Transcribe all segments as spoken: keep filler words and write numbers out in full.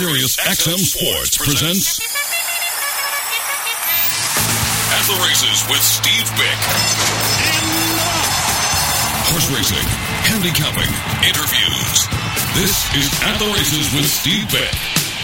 Sirius X M Sports presents At the Races with Steve Bick. Horse racing, handicapping, interviews. This is At the Races with Steve Bick.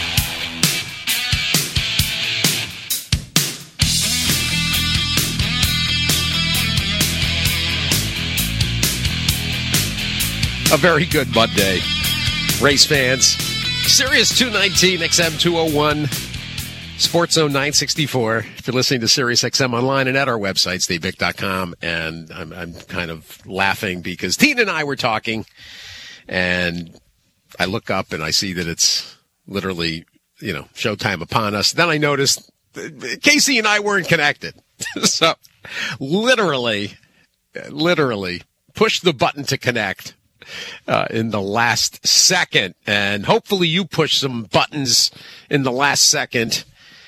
A very good Monday, race fans. Sirius two nineteen, X M two oh one, Sports Zone nine sixty-four. If you're listening to Sirius X M online and at our website, steve bick dot com. And I'm, I'm kind of laughing because Tina and I were talking, and I look up and I see that it's literally, you know, showtime upon us. Then I noticed Casey and I weren't connected. So literally, literally push the button to connect. Uh, in the last second, and hopefully you push some buttons in the last second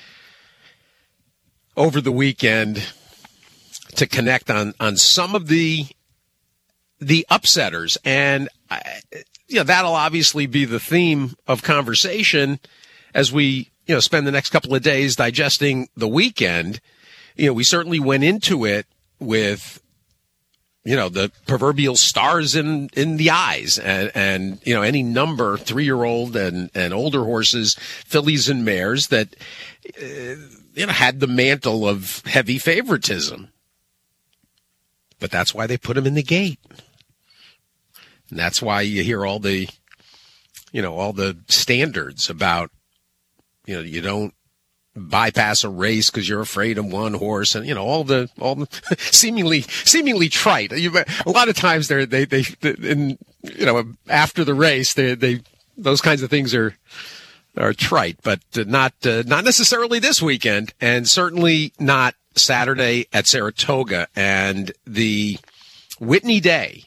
over the weekend to connect on, on some of the the upsetters. And, I, you know, that'll obviously be the theme of conversation as we, you know, spend the next couple of days digesting the weekend. You know, we certainly went into it with, you know, the proverbial stars in, in the eyes, and, and, you know, any number, three-year-old and, and older horses, fillies and mares that, uh, you know, had the mantle of heavy favoritism. But that's why they put them in the gate. And that's why you hear all the, you know, all the standards about, you know, you don't bypass a race because you're afraid of one horse, and you know all the all the seemingly seemingly trite. You, a lot of times they're they they in you know after the race they they those kinds of things are are trite, but not uh, not necessarily this weekend, and certainly not Saturday at Saratoga and the Whitney Day.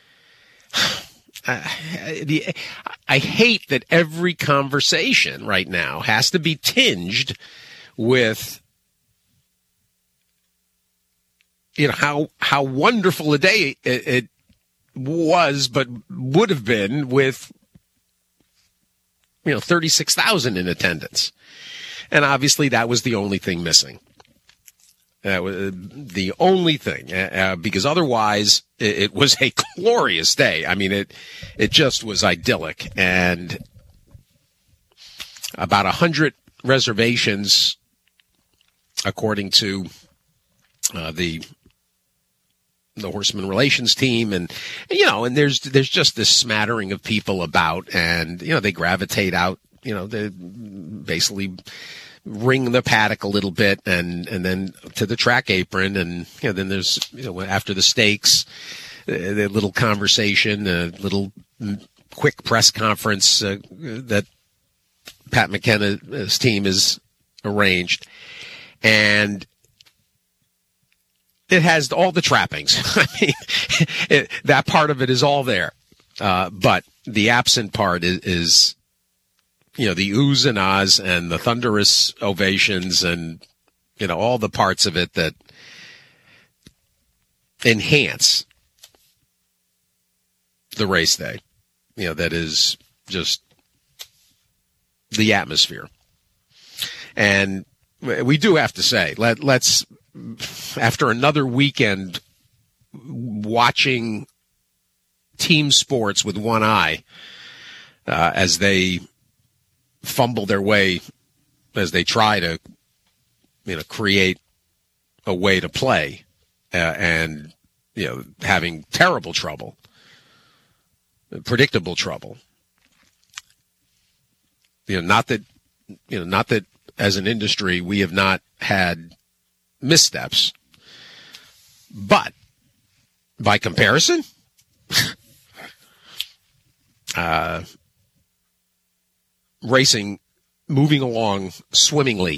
Uh, the, I hate that every conversation right now has to be tinged with, you know, how how wonderful a day it, it was, but would have been with, you know, thirty-six thousand in attendance. And obviously that was the only thing missing. That was the only thing, uh, because otherwise it, it was a glorious day. I mean, it it just was idyllic, and about a hundred reservations, according to uh, the the Horseman Relations team, and you know, and there's there's just this smattering of people about, and you know, they gravitate out, you know, they basically ring the paddock a little bit, and, and then to the track apron, and you know, then there's, you know, after the stakes, uh, the little conversation, a little quick press conference uh, that Pat McKenna's team has arranged, and it has all the trappings. I mean, it, that part of it is all there, uh, but the absent part is, is you know, the oohs and ahs and the thunderous ovations and, you know, all the parts of it that enhance the race day, you know, that is just the atmosphere. And we do have to say, let, let's, after another weekend watching team sports with one eye, uh, as they fumble their way, as they try to, you know, create a way to play, uh, and, you know, having terrible trouble, predictable trouble. You know, not that, you know, not that as an industry we have not had missteps, but by comparison, uh, racing moving along swimmingly,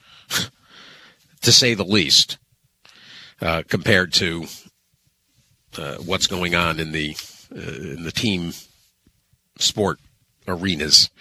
to say the least, uh, compared to uh, what's going on in the uh, in the team sport arenas.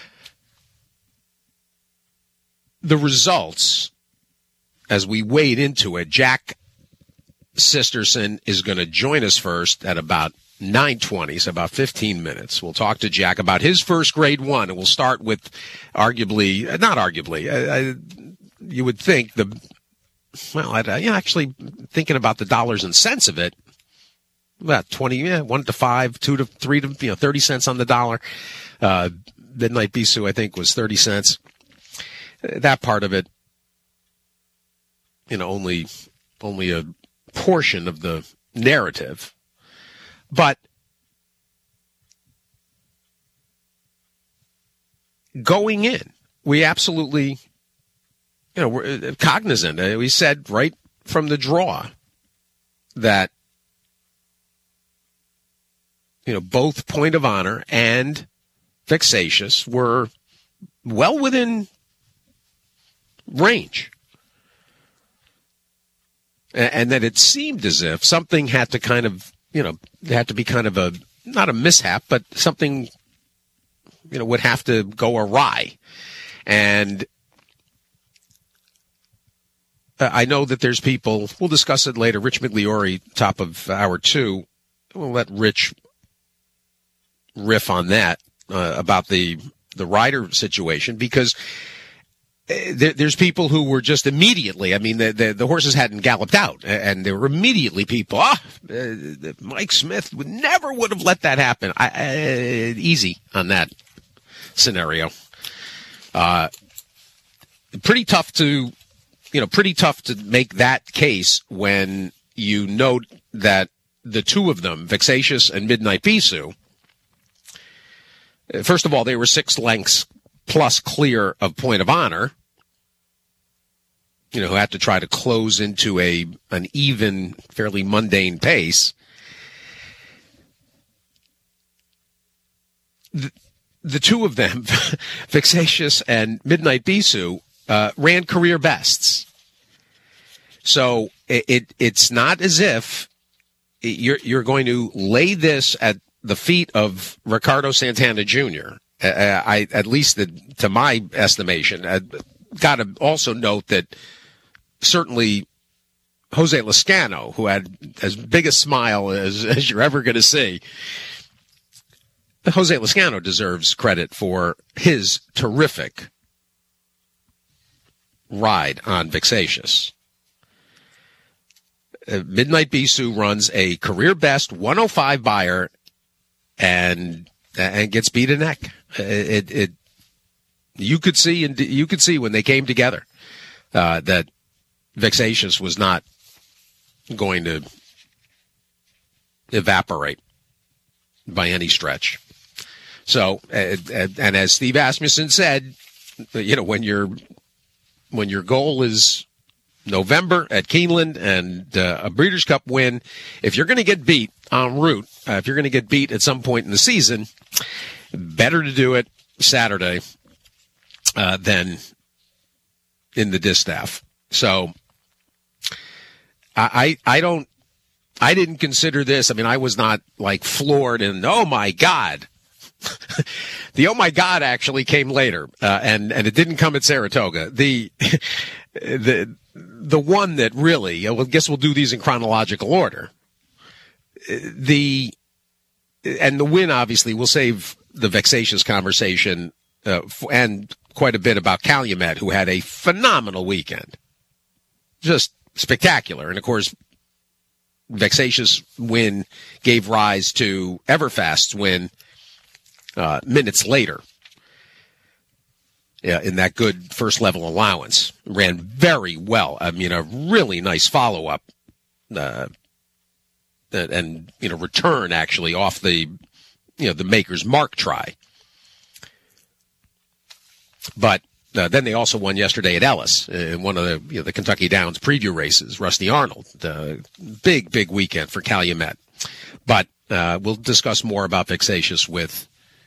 The results, as we wade into it, Jack Sisterson is going to join us first at about nine twenty, so about fifteen minutes. We'll talk to Jack about his first grade one, and we'll start with arguably, not arguably, I, I, you would think the, well, I, you know, actually thinking about the dollars and cents of it, about twenty, yeah, one to five, two to three to, you know, thirty cents on the dollar. Uh, Midnight Bisou, I think, was thirty cents. That part of it, you know, only, only a portion of the narrative. But going in, we absolutely, you know, we're cognizant. We said right from the draw that, you know, both Point of Honor and Vexatious were well within range. And that it seemed as if something had to kind of, you know, had to be kind of a, not a mishap, but something, you know, would have to go awry. And I know that there's people, we'll discuss it later, Rich Migliore, top of hour two. We'll let Rich riff on that, uh, about the, the rider situation, because There, there's people who were just immediately, I mean, the, the, the horses hadn't galloped out, and there were immediately people, ah, uh, Mike Smith would never would have let that happen. I, uh, easy on that scenario. Uh, pretty tough to, you know, pretty tough to make that case when you note that the two of them, Vexatious and Midnight Bisou, first of all, they were six lengths plus clear of Point of Honor, you know, who had to try to close into a an even, fairly mundane pace. The, the two of them, Vexatious and Midnight Bisou, uh, ran career bests. So it, it it's not as if you're you're going to lay this at the feet of Ricardo Santana Junior Uh, I, at least the, to my estimation, I got to also note that certainly Jose Lezcano, who had as big a smile as, as you're ever going to see, Jose Lezcano deserves credit for his terrific ride on Vexatious. Uh, Midnight Bisou runs a career best one oh five Beyer and and gets beat a neck. It, it, you could see, and you could see when they came together, uh, that Vexatious was not going to evaporate by any stretch. So, and, and as Steve Asmussen said, you know, when your when your goal is November at Keeneland and uh, a Breeders' Cup win, if you're going to get beat en route, uh, if you're going to get beat at some point in the season, better to do it Saturday uh, than in the distaff. So I, I I don't I didn't consider this. I mean, I was not like floored and oh my God. The oh my God actually came later, uh, and and it didn't come at Saratoga. The the the one that really, I guess we'll do these in chronological order. The and the win, obviously, we'll save the Vexatious conversation uh, and quite a bit about Calumet, who had a phenomenal weekend, just spectacular. And of course, Vexatious win gave rise to Everfast's win uh, minutes later. Yeah, in that good first level allowance, ran very well. I mean, a really nice follow up, uh, and, and you know, return actually off the, you know, the Maker's Mark try. But uh, then they also won yesterday at Ellis in one of the you know, the Kentucky Downs preview races. Rusty Arnold, uh, big big weekend for Calumet. But uh, we'll discuss more about Vexatious with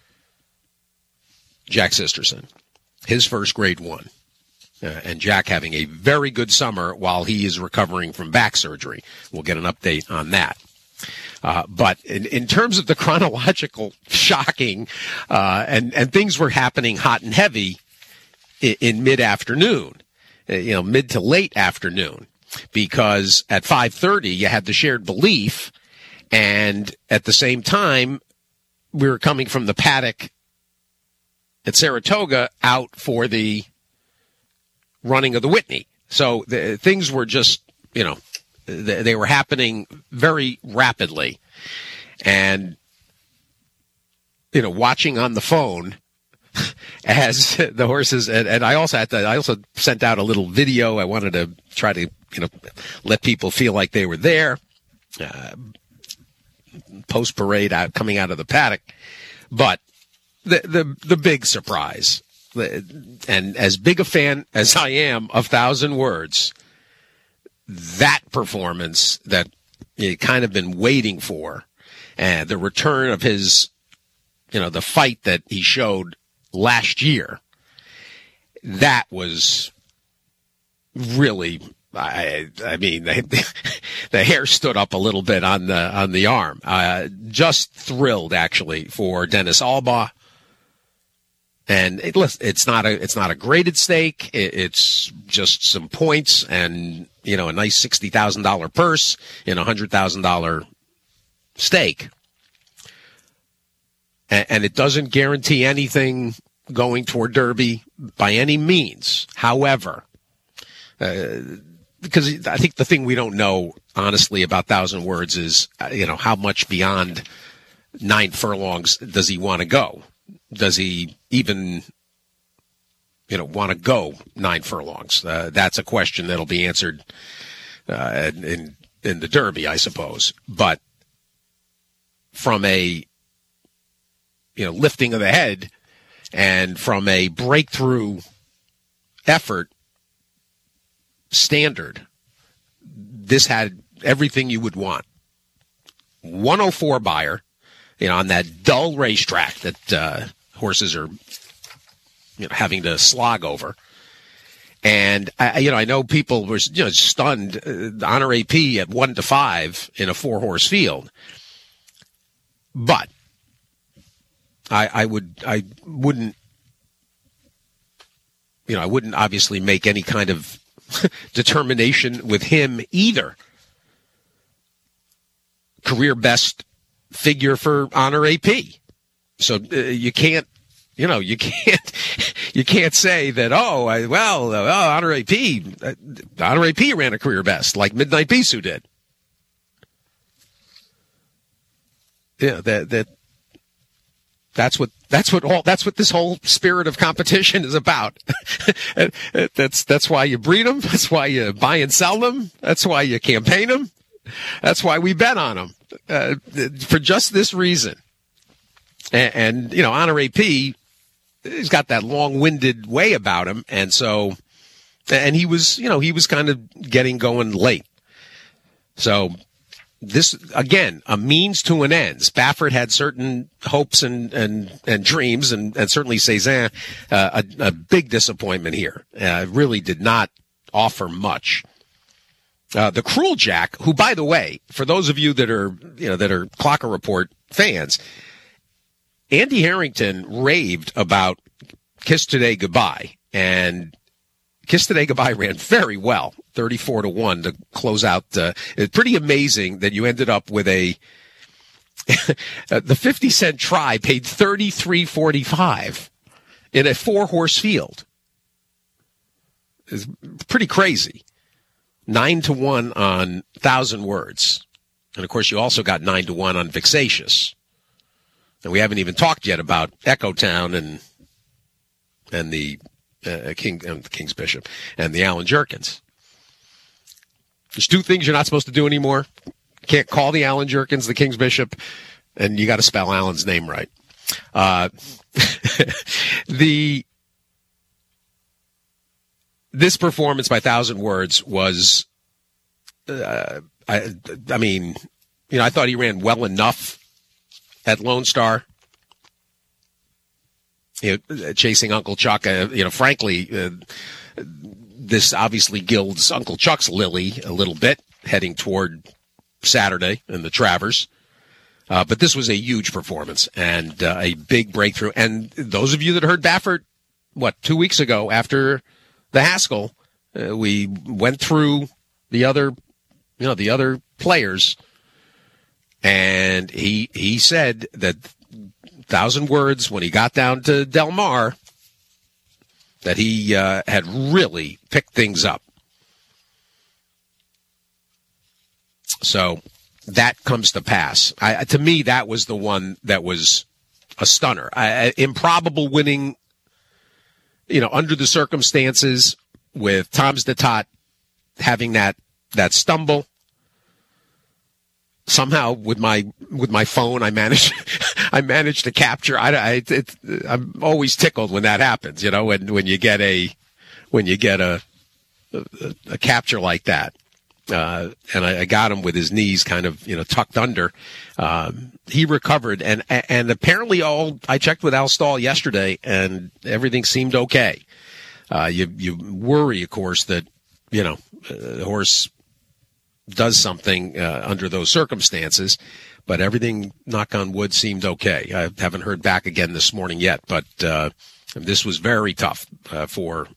Jack Sisterson. His first grade one, uh, and Jack having a very good summer while he is recovering from back surgery. We'll get an update on that. Uh, but in, in terms of the chronological shocking, uh, and, and things were happening hot and heavy in, in mid-afternoon, uh, you know, mid to late afternoon, because at five thirty you had the shared belief, And at the same time, we were coming from the paddock at Saratoga out for the running of the Whitney. So the, things were just, you know, they, they were happening very rapidly. And, you know, watching on the phone as the horses, and, and I also had to, I also sent out a little video. I wanted to try to, you know, let people feel like they were there. Uh, post parade out coming out of the paddock, but the the the big surprise, and as big a fan as I am of Thousand Words, that performance that you kind of been waiting for, and the return of his, you know, the fight that he showed last year, that was really. I, I mean, the, the hair stood up a little bit on the on the arm. Uh, just thrilled, actually, for Dennis Albaugh. And it, it's not a it's not a graded stake. It, it's just some points and, you know, a nice sixty thousand dollar purse in a hundred thousand dollar stake. And, and it doesn't guarantee anything going toward Derby by any means. However. Uh, Because I think the thing we don't know, honestly, about Thousand Words is, you know, how much beyond nine furlongs does he want to go? Does he even, you know, want to go nine furlongs? Uh, that's a question that'll be answered uh, in in the Derby, I suppose. But from a, you know, lifting of the head and from a breakthrough effort standard, this had everything you would want. one oh four buyer, you know, on that dull racetrack that uh, horses are, you know, having to slog over. And I, you know, I know people were, you know, stunned. Uh, Honor A P at one to five in a four horse field, but I, I would, I wouldn't, you know, I wouldn't obviously make any kind of determination with him either. Career best figure for Honor A P. So uh, you can't, you know, you can't, you can't say that, oh, I, well, uh, oh, Honor A P, uh, Honor A P ran a career best like Midnight Bisou did. Yeah, that, that, That's what that's what all that's what this whole spirit of competition is about. that's that's why you breed them. That's why you buy and sell them. That's why you campaign them. That's why we bet on them uh, for just this reason. And, and you know, Honor A P, he's got that long-winded way about him, and so and he was you know he was kind of getting going late. So. This, again, a means to an end. Baffert had certain hopes and, and, and dreams, and, and certainly Cezanne, uh, a, a big disappointment here. Uh, really did not offer much. Uh, the Cruel Jack, who, by the way, for those of you that are, you know, that are Clocker Report fans, Andy Harrington raved about Kiss Today Goodbye, and Kiss Today Goodbye ran very well, thirty-four to one to close out. Uh, it's pretty amazing that you ended up with a the fifty cent try paid thirty-three forty-five in a four horse field. It's pretty crazy. Nine to one on Thousand Words, and of course you also got nine to one on Vexatious. And we haven't even talked yet about Echo Town and and the. Uh, King, uh, the King's Bishop, and the Alan Jerkins. There's two things you're not supposed to do anymore. You can't call the Alan Jerkins the King's Bishop, and you got to spell Alan's name right. Uh, the this performance by Thousand Words was, uh, I, I mean, you know, I thought he ran well enough at Lone Star. You know, chasing Uncle Chuck, uh, you know, frankly, uh, this obviously gilds Uncle Chuck's lily a little bit, heading toward Saturday in the Travers. Uh, but this was a huge performance and uh, a big breakthrough. And those of you that heard Baffert, what, two weeks ago after the Haskell, uh, we went through the other, you know, the other players. And he he said that thousand words when he got down to Del Mar, that he uh, had really picked things up. So that comes to pass. I, to me, that was the one that was a stunner. I, improbable winning, you know, under the circumstances, with Tom's Datat having that that stumble. Somehow with my with my phone, I managed I managed to capture. I, I it, I'm always tickled when that happens. You know, when when you get a when you get a a, a capture like that. Uh, and I, I got him with his knees kind of, you know, tucked under. Um, he recovered, and and apparently all I checked with Al Stahl yesterday, and everything seemed okay. Uh, you you worry, of course, that you know the horse does something uh, under those circumstances, but everything, knock on wood, seemed okay. I haven't heard back again this morning yet, but uh, this was very tough uh, for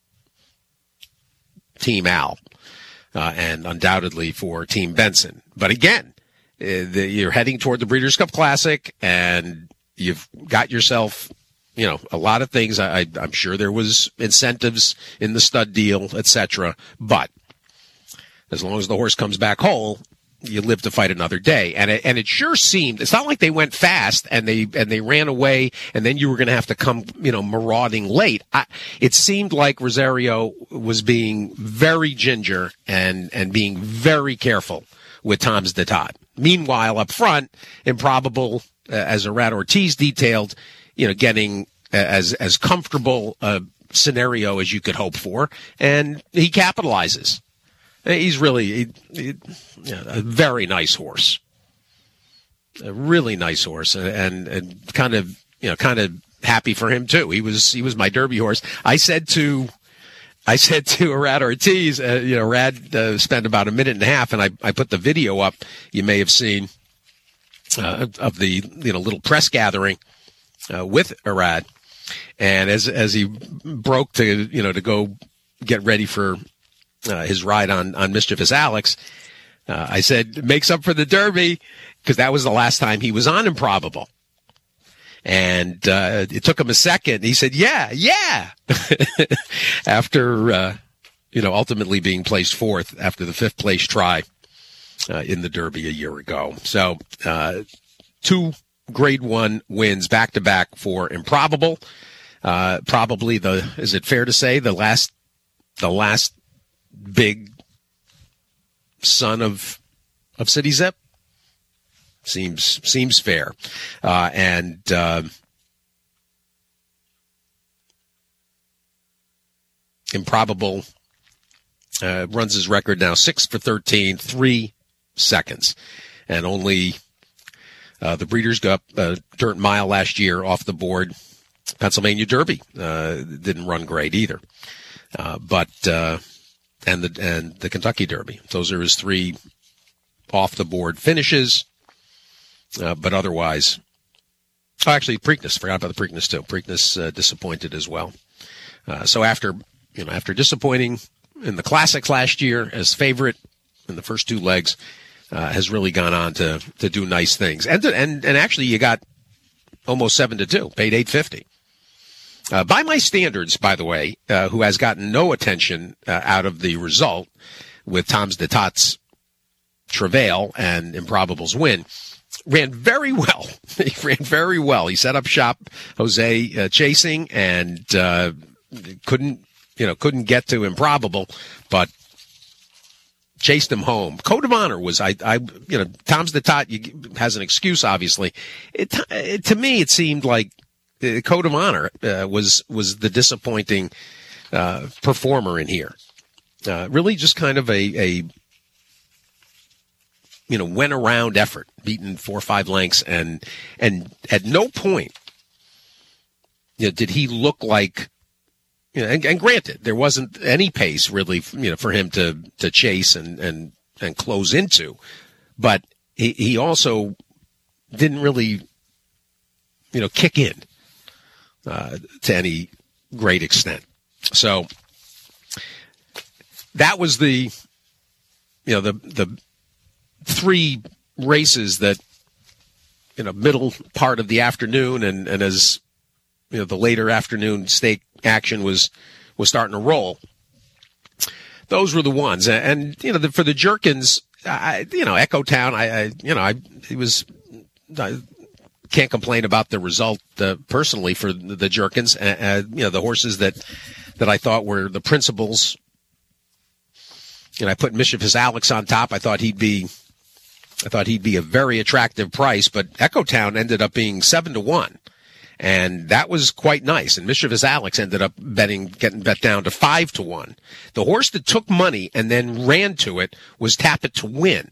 Team Al. Uh, and undoubtedly for Team Benson. But again, uh, the, you're heading toward the Breeders' Cup Classic, and you've got yourself, you know, a lot of things. I, I, I'm sure there was incentives in the stud deal, et cetera. But as long as the horse comes back whole, you live to fight another day. And it, and it sure seemed, it's not like they went fast and they, and they ran away and then you were going to have to come, you know, marauding late. I, it seemed like Rosario was being very ginger and, and being very careful with Tom's Datat. Meanwhile, up front, Improbable, uh, as Irad Ortiz detailed, you know, getting uh, as, as comfortable a scenario as you could hope for. And he capitalizes. He's really he, he, yeah, a very nice horse, a really nice horse, and, and kind of you know kind of happy for him too. He was he was my Derby horse. I said to I said to Irad Ortiz, uh, you know, Rad uh, spent about a minute and a half, and I I put the video up. You may have seen uh, of the you know little press gathering uh, with Irad, and as as he broke to you know to go get ready for. Uh, his ride on, on Mischievous Alex, uh, I said, makes up for the Derby, because that was the last time he was on Improbable. And uh, it took him a second. He said, yeah, yeah. After, uh, you know, ultimately being placed fourth after the fifth place try uh, in the Derby a year ago. So uh, two grade one wins back to back for Improbable. Uh, probably the, is it fair to say, the last, the last, big son of of City Zip seems seems fair, uh, and uh, Improbable uh, runs his record now six for thirteen, three seconds, and only uh, the Breeders' Cup uh, Dirt Mile last year off the board. Pennsylvania Derby uh, didn't run great either, uh, but. Uh, And the and the Kentucky Derby. Those are his three off-the-board finishes. Uh, but otherwise, oh, actually, Preakness. Forgot about the Preakness too. Preakness uh, disappointed as well. Uh, so after you know after disappointing in the Classics last year as favorite in the first two legs, uh, has really gone on to to do nice things. And to, and and actually, you got almost seven to two. Paid eight fifty. Uh, by my standards, by the way, uh, who has gotten no attention uh, out of the result with Tom's Datat's travail and Improbable's win, ran very well. He ran very well. He set up shop, Jose uh, chasing, and uh, couldn't, you know, couldn't get to Improbable, but chased him home. Code of Honor was, I, I, you know, Tom's Datat has an excuse, obviously. It, it, to me, it seemed like. The Code of Honor uh, was was the disappointing uh, performer in here. Uh, really, just kind of a, a you know went around effort, beaten four or five lengths, and and at no point you know, did he look like. You know, and, and granted, there wasn't any pace really, you know, for him to to chase and and and close into, but he he also didn't really you know kick in. Uh, to any great extent. So that was the, you know, the the three races that you know, middle part of the afternoon, and, and as you know, the later afternoon stake action was was starting to roll. Those were the ones, and, and you know, the, for the Jerkins, I, you know, Echo Town, I, I you know, I it was. I, Can't complain about the result uh, personally for the, the Jerkins. Uh, uh, you know, the horses that that I thought were the principals. And I put Mischievous Alex on top. I thought he'd be, I thought he'd be a very attractive price. But Echo Town ended up being seven to one, and that was quite nice. And Mischievous Alex ended up betting, getting bet down to five to one. The horse that took money and then ran to it was Tap It to Win,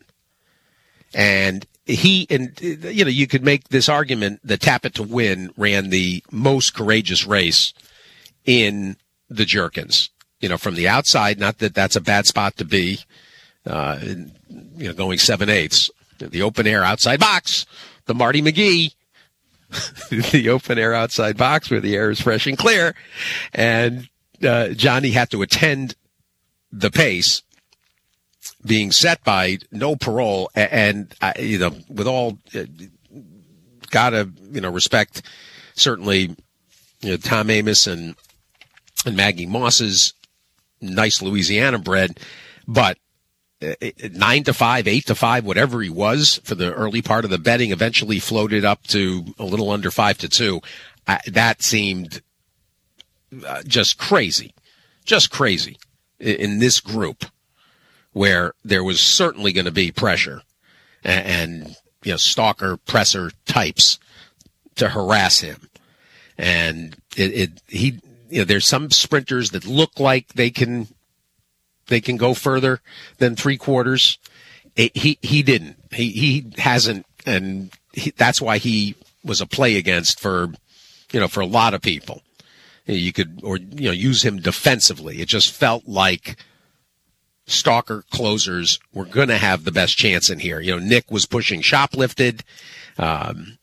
and he, and you know, you could make this argument that Tap It to Win ran the most courageous race in the Jerkins. You know, from the outside, not that that's a bad spot to be, uh, you know, going seven eighths. The open air outside box, the Marty McGee, the open air outside box where the air is fresh and clear. And uh, Johnny had to attend the pace being set by No Parole, and uh, you know, with all uh, gotta you know respect certainly you know Tom Amos and and Maggie Moss's nice Louisiana bred, but uh, nine to five, eight to five, whatever he was for the early part of the betting, eventually floated up to a little under five to two. Uh, that seemed uh, just crazy, just crazy in, in this group, where there was certainly going to be pressure and, and, you know, stalker presser types to harass him. And it, it, he, you know, there's some sprinters that look like they can, they can go further than three quarters. It, he, he didn't, he, he hasn't. And he, that's why he was a play against for, you know, for a lot of people. You could, or, you know, use him defensively. It just felt like stalker closers were going to have the best chance in here. You know, Nick was pushing Shoplifted. Um,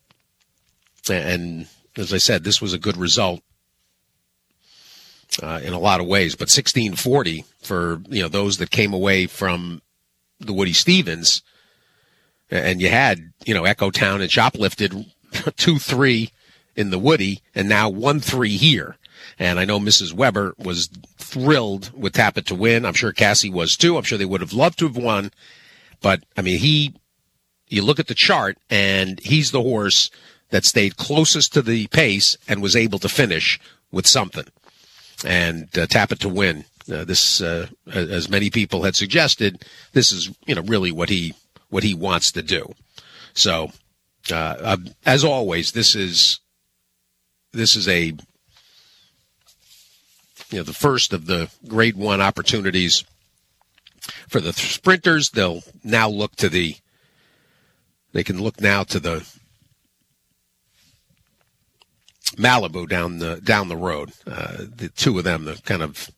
and as I said, this was a good result uh, in a lot of ways. But sixteen forty for, you know, those that came away from the Woody Stevens. And you had, you know, Echo Town and Shoplifted two three in the Woody, and now one three here. And I know Missus Weber was thrilled with Tap It to Win. I'm sure Cassie was too. I'm sure they would have loved to have won. But, I mean, he, you look at the chart, and he's the horse that stayed closest to the pace and was able to finish with something. And uh, Tap It to Win, uh, this, uh, as many people had suggested, this is, you know, really what he, what he wants to do. So, uh, uh as always, this is, this is a, you know, the first of the grade one opportunities for the sprinters. They'll now look to the, they can look now to the Malibu down the, down the road. Uh, the two of them, the kind of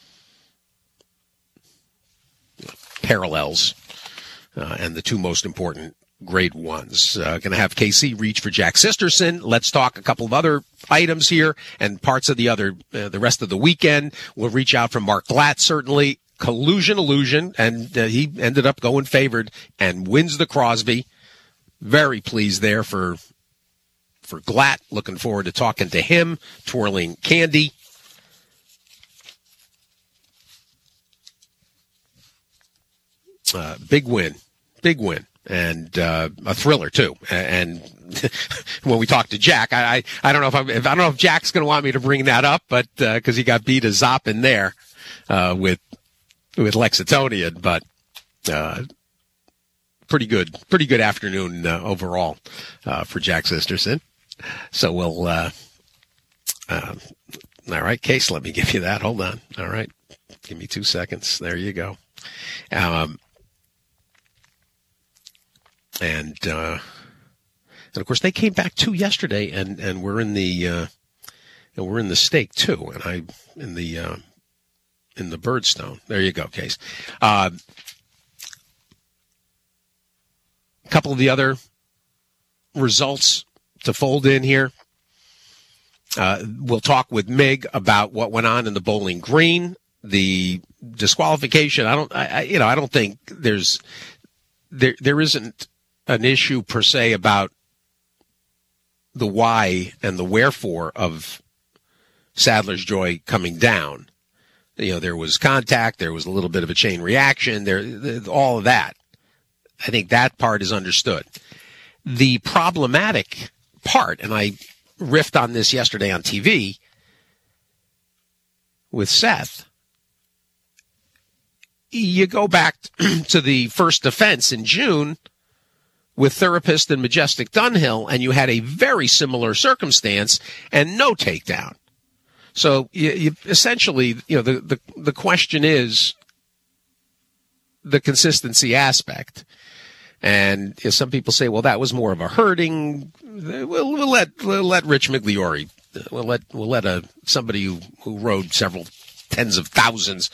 you know, parallels, uh, and the two most important grade ones. Uh, going to have K C reach for Jack Sisterson. Let's talk a couple of other items here and parts of the other, uh, the rest of the weekend. We'll reach out from Mark Glatt, certainly. Collusion Illusion, and uh, he ended up going favored and wins the Crosby. Very pleased there for, for Glatt. Looking forward to talking to him. Twirling Candy. Uh, big win. Big win. And uh, a thriller too. And when we talked to Jack, I I, I don't know if, I'm, if I don't know if Jack's going to want me to bring that up, but because uh, he got beat a zop in there uh, with with Lexitonian, but uh, pretty good, pretty good afternoon uh, overall uh, for Jack Sisterson. So we'll. Uh, uh, all right, Case, let me give you that. Hold on. All right, give me two seconds. There you go. Um. And, uh, and of course they came back too yesterday, and, and we're in the, uh, and we're in the stake too. And I, in the, uh, in the Birdstone. There you go, Case. Uh, a couple of the other results to fold in here. Uh, we'll talk with Mig about what went on in the Bowling Green, the disqualification. I don't, I, I you know, I don't think there's, there, there isn't an issue per se about the why and the wherefore of Sadler's Joy coming down. You know, there was contact, there was a little bit of a chain reaction, there, all of that. I think that part is understood. The problematic part, and I riffed on this yesterday on T V with Seth, you go back to the first defense in June with Therapist and Majestic Dunhill, and you had a very similar circumstance and no takedown. So you, you essentially, you know, the, the, the question is the consistency aspect. And you know, some people say, well, that was more of a hurting. We'll, we'll let we'll let Rich Migliori, we'll let we'll let a somebody who, who rode several tens of thousands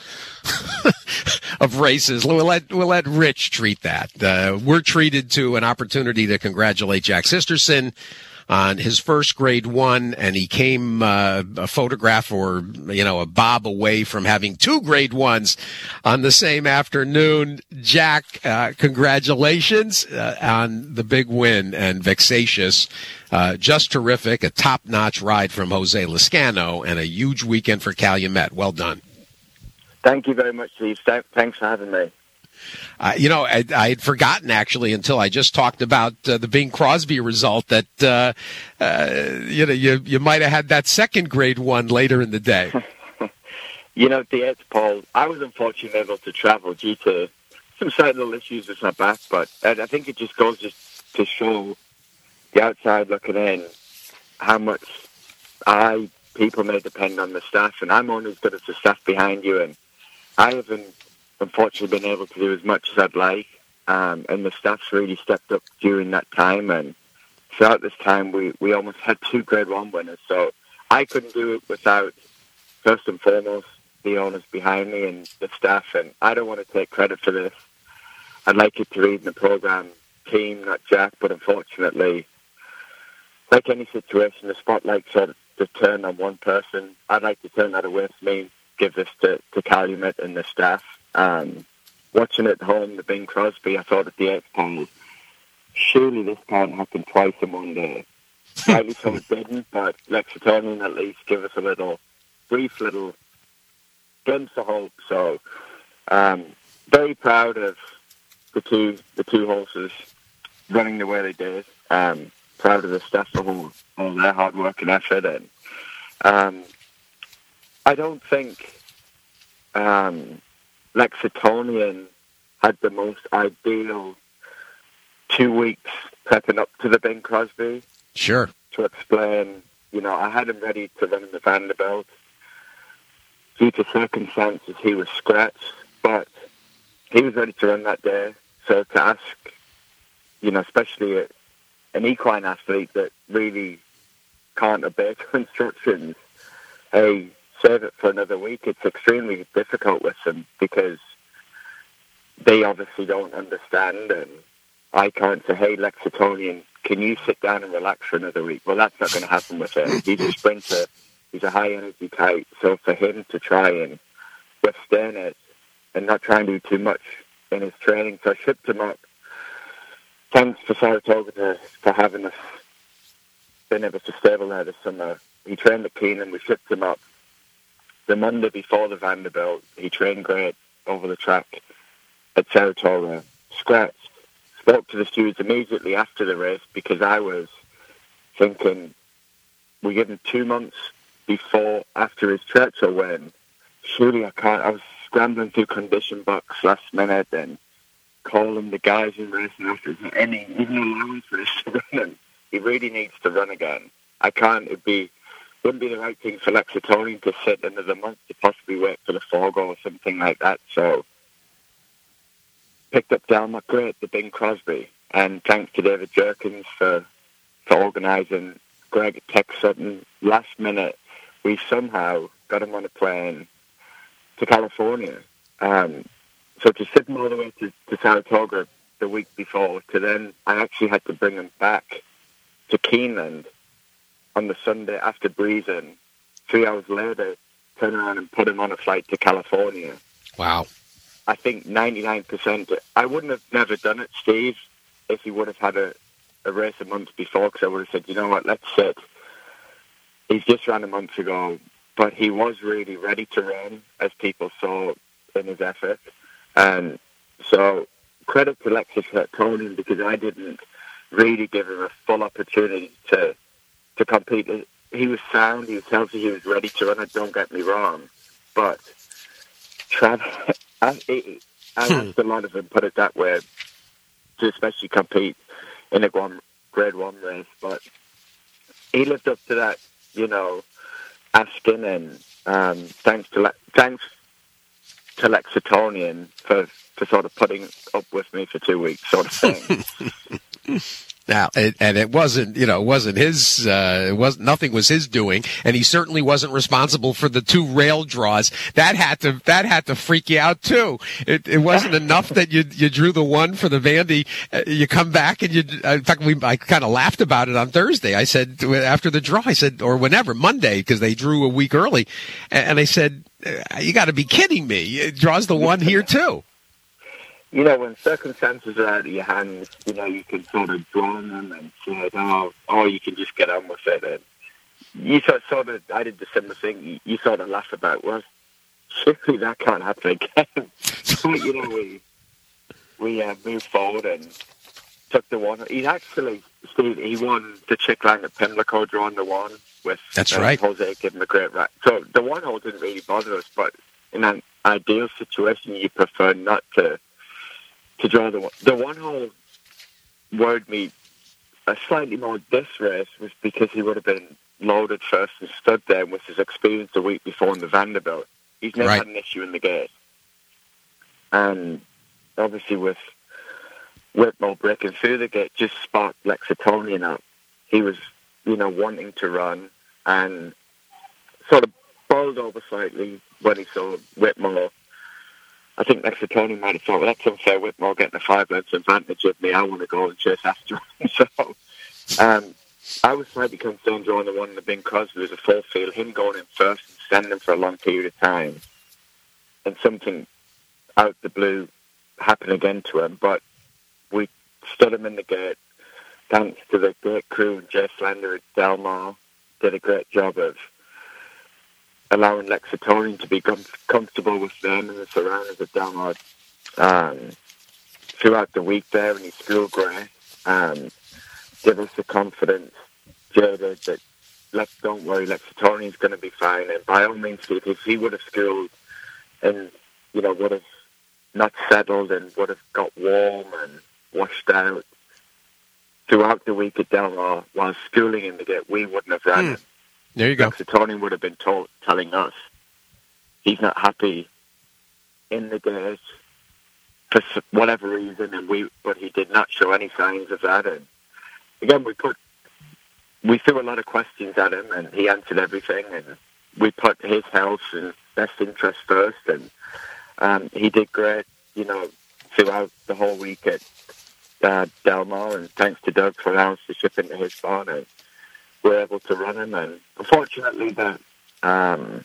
of races. We'll let we'll let Rich treat that. Uh, we're treated to an opportunity to congratulate Jack Sisterson on his first grade one, and he came uh, a photograph or, you know, a bob away from having two grade ones on the same afternoon. Jack, uh, congratulations uh, on the big win, and vexatious, uh, just terrific, a top-notch ride from Jose Lezcano, and a huge weekend for Calumet. Well done. Thank you very much, Steve. Thanks for having me. Uh, you know, I, I had forgotten, actually, until I just talked about uh, the Bing Crosby result, that, uh, uh, you know, you, you might have had that second grade one later in the day. You know, the Paul, I was unfortunately able to travel due to some slight little issues with my back, but I think it just goes just to show the outside looking in how much I, people may depend on the staff, and I'm only as good as the staff behind you, and I haven't unfortunately been able to do as much as I'd like, um, and the staff's really stepped up during that time, and throughout this time we, we almost had two grade one winners, so I couldn't do it without, first and foremost, the owners behind me and the staff, and I don't want to take credit for this. I'd like it to read in the program team, not Jack, but unfortunately, like any situation, the spotlight sort of to turn on one person. I'd like to turn that away from me, give this to, to Calumet and the staff. Um, watching at home, the Bing Crosby, I thought at the eighth time, surely this can't happen twice in one day. Slightly so it didn't, but Lexingtonian at least give us a little, brief little glimpse of hope. So, um, very proud of the two, the two horses running the way they did. Um, proud of the staff for all, all their hard work and effort. And um, I don't think um, Lexingtonian had the most ideal two weeks prepping up to the Bing Crosby. Sure. To explain, you know, I had him ready to run in the Vanderbilt. Due to circumstances, he was scratched, but he was ready to run that day. So to ask, you know, especially a, an equine athlete that really can't obey instructions, hey, save it for another week, it's extremely difficult with them because they obviously don't understand, and I can't say, hey, Lexingtonian, can you sit down and relax for another week? Well, that's not going to happen with him. He's a sprinter. He's a high-energy kite. So for him to try and withstand it and not try and do too much in his training, so I shipped him up. Thanks for Saratoga to, for having us been able to stable there this summer. He trained at Keenan. We shipped him up. The Monday before the Vanderbilt, he trained great over the track at Saratoga. Scratched. Spoke to the stewards immediately after the race because I was thinking we give him two months before, after his Churchill win. Surely I can't. I was scrambling through condition books last minute and calling the guys in racing after any even allowance for this to run. And he really needs to run again. I can't. It'd be wouldn't be the right thing for Lexingtonian to sit another month to possibly wait for the Forgo or something like that. So picked up Dal McGrath, the Bing Crosby, and thanks to David Jerkins for for organising. Greg Tech Sutton, last minute, we somehow got him on a plane to California. Um, so to sit him all the way to, to Saratoga the week before, to then I actually had to bring him back to Keeneland on the Sunday after Breezen. Three hours later, turn around and put him on a flight to California. Wow. I think ninety-nine percent, I wouldn't have never done it, Steve, if he would have had a, a race a month before, because I would have said, you know what, let's sit. He's just ran a month ago, but he was really ready to run, as people saw in his effort. And so credit to Lexington, because I didn't really give him a full opportunity to to compete. He was sound, he was healthy, he was ready to run it, don't get me wrong. But Trav, I, I asked a lot of him, put it that way, to especially compete in a grade one race. But he lived up to that, you know, asking, and um, thanks to thanks to Lexingtonian for, for sort of putting up with me for two weeks, sort of thing. Now, it, and it wasn't, you know, it wasn't his, uh, it was, nothing was his doing, and he certainly wasn't responsible for the two rail draws. That had to, that had to freak you out too. It, it wasn't enough that you, you drew the one for the Vandy. Uh, you come back and you, in fact, we, I kind of laughed about it on Thursday. I said, after the draw, I said, or whenever, Monday, because they drew a week early, and I said, you gotta be kidding me. It draws the one here too. You know, when circumstances are out of your hands, you know, you can sort of draw on them and say, oh, or you can just get on with it. And you sort, sort of, I did the similar thing. You, you sort of laugh about, well, surely that can't happen again. So, you know, we we uh, moved forward and took the one. He actually, Steve, he won the Chick Lang at Pimlico, drawing the one with That's uh, right. Jose giving a great ride. So the one hole didn't really bother us, but in an ideal situation, you prefer not to to draw the one. The one hole worried me a slightly more this race was because he would have been loaded first and stood there with his experience the week before in the Vanderbilt. He's never Right. had an issue in the gate. And obviously with Whitmore breaking through the gate just sparked Lexingtonian up. He was, you know, wanting to run and sort of bowled over slightly when he saw Whitmore. I think Lexingtonian might have thought, well, that's unfair. Whitmore getting a five lengths advantage of me. I want to go and chase after him. So um, I was slightly concerned drawing the one in the Bing Crosby was a full field. Him going in first and standing for a long period of time. And something out the blue happened again to him. But we stood him in the gate. Thanks to the great crew, Jay Slender at Del Mar did a great job of allowing Lexingtonian to be com- comfortable with them and the surroundings of Del Mar um, throughout the week there, and he schooled Gray. Um, give us the confidence, Jada, that let's don't worry, Lexingtonian's going to be fine. And by all means, if he would have schooled and, you know, would have not settled and would have got warm and washed out throughout the week at Del Mar while schooling in the gate, we wouldn't have ran mm. it. There you go. Lexingtonian would have been told, telling us he's not happy in the gate for whatever reason, and we, but he did not show any signs of that. And again, we put, we threw a lot of questions at him, and he answered everything. And we put his health and best interest first, and um, he did great, you know, throughout the whole week at uh, Del Mar. And thanks to Doug for allowing us to ship into his barn, and we're able to run him. And unfortunately, that um,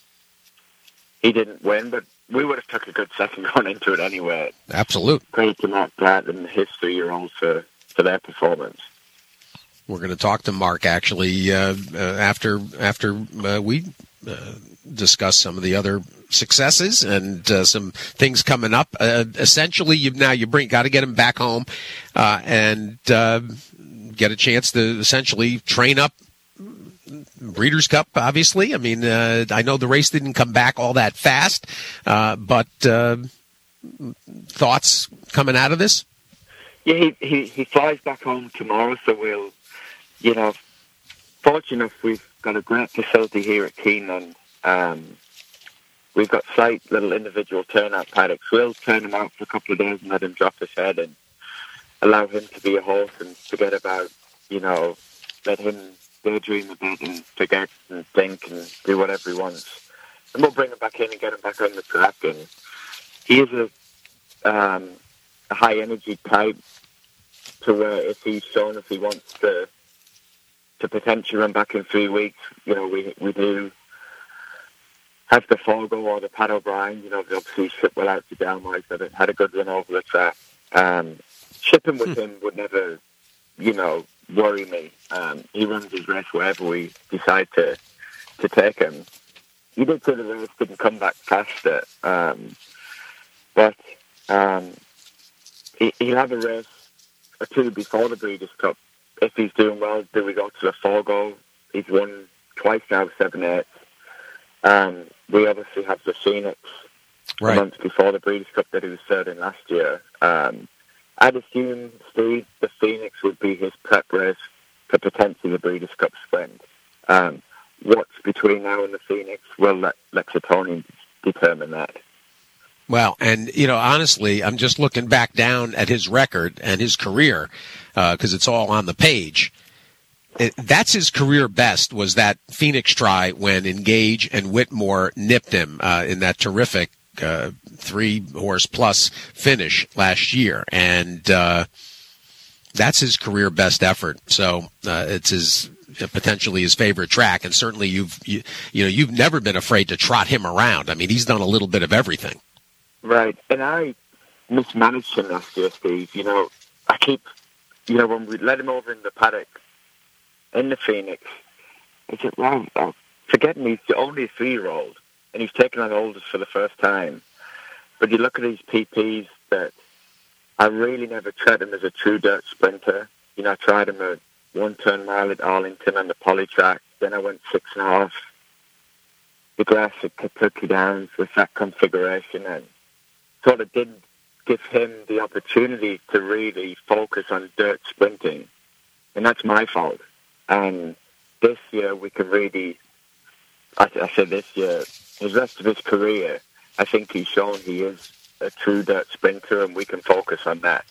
he didn't win, but we would have took a good second going into it anyway. Absolute. Great to Mark Platt and his three-year-olds for, for their performance. We're going to talk to Mark actually uh, uh, after after uh, we uh, discuss some of the other successes and uh, some things coming up. Uh, essentially, you now you bring got to get him back home uh, and uh, get a chance to essentially train up. Breeders' Cup, obviously. I mean, uh, I know the race didn't come back all that fast, uh, but uh, thoughts coming out of this? Yeah, he, he he flies back home tomorrow, so we'll, you know, fortunate enough, we've got a great facility here at Keeneland. Um, we've got slight little individual turnout paddocks. We'll turn him out for a couple of days and let him drop his head and allow him to be a horse and forget about, you know, let him daydream a bit and forget and think and do whatever he wants. And we'll bring him back in and get him back on the track. And he is a, um, a high-energy type to where if he's shown if he wants to to potentially run back in three weeks, you know, we we do have the Fogo or the Pat O'Brien, you know, obviously ship well out to Del Mar, but had a good run over the track. Um, shipping with him would never you know, worry me. Um, he runs his race wherever we decide to to take him. He did say the race didn't come back fast it, um, but um, he, he'll have a race or two before the Breeders' Cup. If he's doing well, do we go to the four-goal? He's won twice now, seven eight. Um, we obviously have the Phoenix right. a month before the Breeders' Cup that he was third in last year. Um, I'd assume, Steve, the Phoenix would be his prep race for potentially the Breeders' Cup sprint. Um, what's between now and the Phoenix, will let Lexingtonian determine that. Well, and, you know, honestly, I'm just looking back down at his record and his career, because uh, it's all on the page. It, that's his career best, was that Phoenix try when Engage and Whitmore nipped him uh, in that terrific uh, three-horse-plus finish last year. And uh, that's his career best effort. So uh, it's his potentially his favorite track, and certainly you've you, you know you've never been afraid to trot him around. I mean, he's done a little bit of everything. Right, and I mismanaged him last year, Steve. You know, I keep, you know, when we let him over in the paddock in the Phoenix, I said, well, oh, forgetting he's only a three-year-old, and he's taken on oldest for the first time. But you look at these P Ps that I really never tried him as a true dirt sprinter. You know, I tried him at one-turn mile at Arlington on the poly track. Then I went six and a half. The grass at Kentucky Downs with that configuration, and sort of didn't give him the opportunity to really focus on dirt sprinting. And that's my fault. And this year we can really, I, I said this year, his rest of his career, I think he's shown he is a true dirt sprinter, and we can focus on that.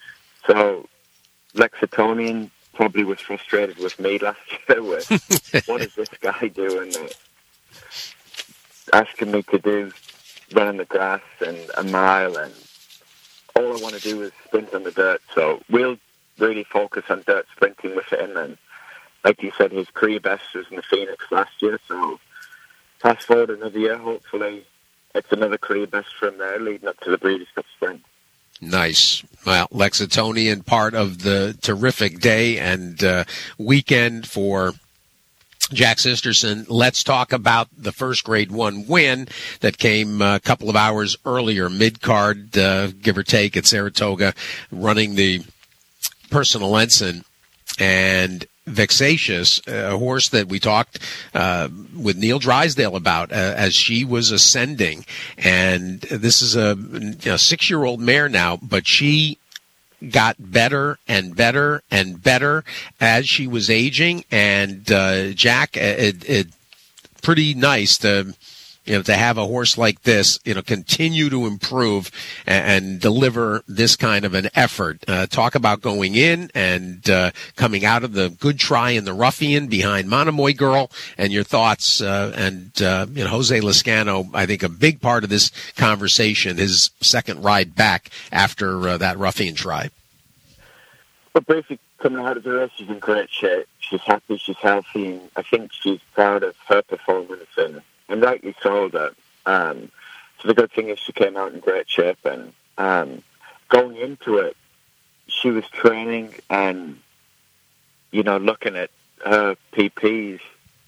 So Lexingtonian probably was frustrated with me last year with, what is this guy doing? Asking me to do run in the grass and a mile, and all I want to do is sprint on the dirt. So we'll really focus on dirt sprinting with him. And like you said, his career best was in the Phoenix last year. So fast forward another year, hopefully it's another career best from there leading up to the Breeders' Cup sprint. Nice. Well, Lexingtonian, part of the terrific day and uh, weekend for Jack Sisterson. Let's talk about the first grade one win that came a couple of hours earlier, mid-card, uh, give or take, at Saratoga, running the personal ensign. And Vexatious, a horse that we talked uh, with Neil Drysdale about uh, as she was ascending. And this is a you know, six-year-old mare now, but she got better and better and better as she was aging. And uh, Jack, it, it pretty nice to you know to have a horse like this, you know, continue to improve and, and deliver this kind of an effort. Uh, talk about going in and uh, coming out of the good try in the Ruffian behind Monomoy Girl, and your thoughts. Uh, and uh, you know, Jose Lezcano, I think a big part of this conversation, his second ride back after uh, that Ruffian try. But basically, coming out of the race, she's in great shape. She's happy, she's healthy, and I think she's proud of her performance, and, and rightly so. That um, so the good thing is she came out in great shape, and um, going into it, she was training and you know looking at her P Ps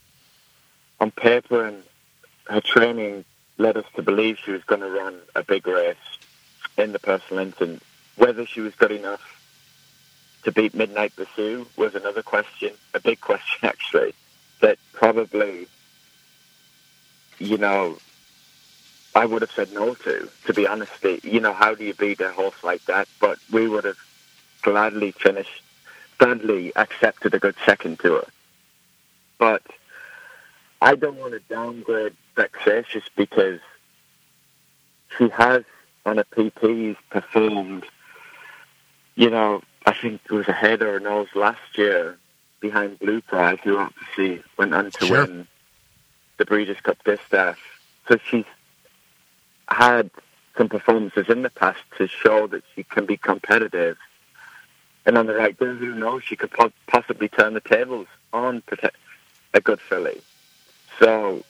on paper, and her training led us to believe she was going to run a big race in the personal ensign. Whether she was good enough to beat Midnight Pursuit was another question, a big question actually, that probably, you know, I would have said no to, to be honest. You know, how do you beat a horse like that? But we would have gladly finished, gladly accepted a good second to her. But I don't want to downgrade Vexatious because she has, on a P Ps, performed, you know, I think it was a head or a nose last year behind Blue Prize, who obviously went on to Sure. win the Breeders' Cup Distaff. So she's had some performances in the past to show that she can be competitive. And on the right day, who knows, she could po- possibly turn the tables on a good filly. So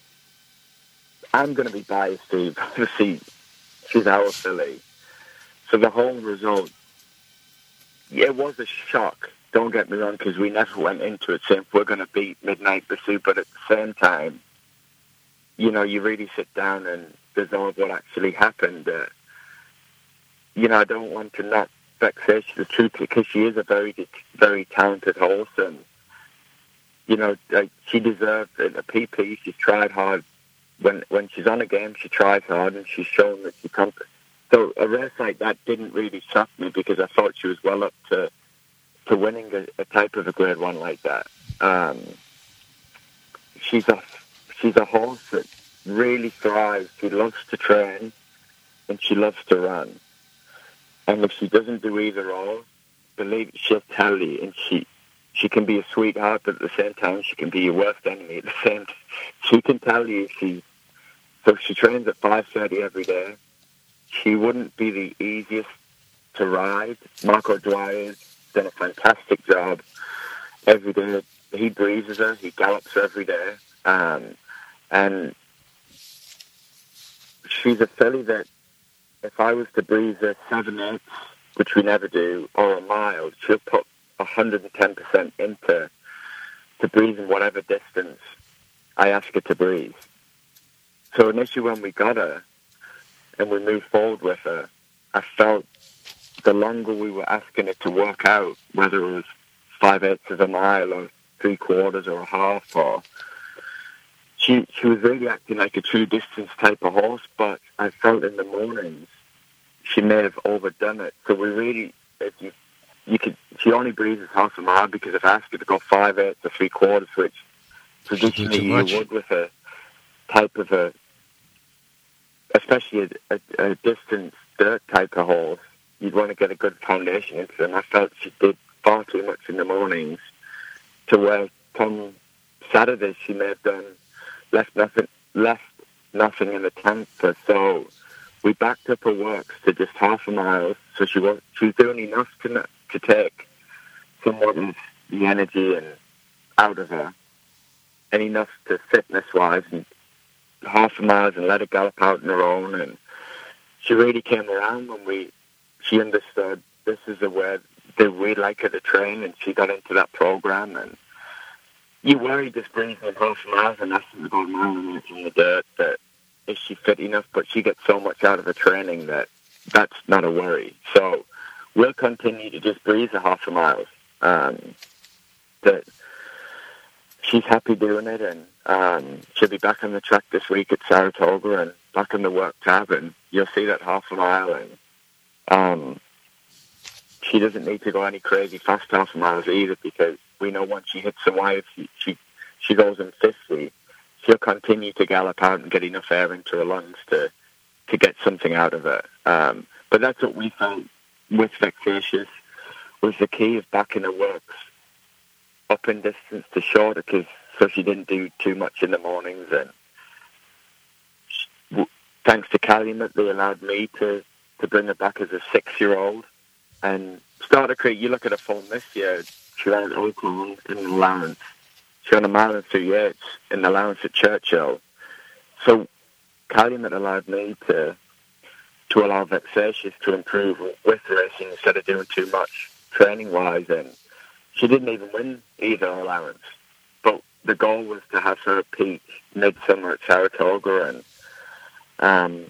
I'm going to be biased, Steve. Obviously, she's our filly. So the whole result, yeah, it was a shock don't get me wrong, because we never went into it saying we're going to beat Midnight Pursuit, but at the same time, you know, you really sit down and there's all of what actually happened. Uh, you know, I don't want to not vexation the truth, because she is a very, very talented horse, and you know, like, she deserved it. A P P, she's tried hard. When when she's on a game, she tries hard, and she's shown that she can. So a race like that didn't really shock me, because I thought she was well up to to winning a, a type of a Grade One like that. Um, she's a she's a horse that really thrives. She loves to train, and she loves to run. And if she doesn't do either or, believe it, she'll tell you. And she she can be a sweetheart, but at the same time, she can be your worst enemy. At the same time, she can tell you if she. So she trains at five thirty every day. She wouldn't be the easiest to ride. Marco Dwyer's done a fantastic job every day. He breezes her. He gallops her every day. Um, and she's a filly that, if I was to breeze her seven eighths, which we never do, or a mile, she'll put one hundred ten percent into to breezing whatever distance I ask her to breeze. So initially when we got her and we moved forward with her, I felt the longer we were asking her to work out, whether it was five eighths of a mile or three quarters or a half, or she she was really acting like a true distance type of horse, but I felt in the mornings she may have overdone it. So we really, if you you could, she only breezes half a mile, because if I asked her to go five eighths or three quarters, which traditionally you would with a type of a, especially a, a, a distance dirt type of horse, you'd want to get a good foundation into them. I felt she did far too much in the mornings, to where come Saturday she may have done left nothing, left nothing in the tank. So we backed up her works to just half a mile, so she was she was doing enough to to take somewhat of the energy and out of her, and enough to fitness wise, and half a mile and let her gallop out on her own. And she really came around when we she understood this is a way that we'd like her to train, and she got into that program. And you worry just breezing half a mile and asking to go a mile and a minute in the dirt, that is she fit enough? But she gets so much out of her training that that's not a worry. So we'll continue to just breeze a half a mile. Um, that she's happy doing it, and um, she'll be back on the track this week at Saratoga and back on the work tab, and you'll see that half a mile. And um, she doesn't need to go any crazy fast half a miles either, because we know once she hits the wire, she she, she goes in fifty. She'll continue to gallop out and get enough air into her lungs to to get something out of it. Um, but that's what we found with Vexatious, was the key of backing her works up in distance to shorter, because so she didn't do too much in the mornings. And she, thanks to Calumet, they allowed me to, to bring her back as a six-year-old and start to create. You look at her form this year, she ran at Oakland in the allowance. She ran a mile and three eighths in the allowance at Churchill. So Calumet allowed me to to allow Vexatious to improve with racing instead of doing too much training-wise. And she didn't even win either allowance. But the goal was to have her peak midsummer at Saratoga, and um,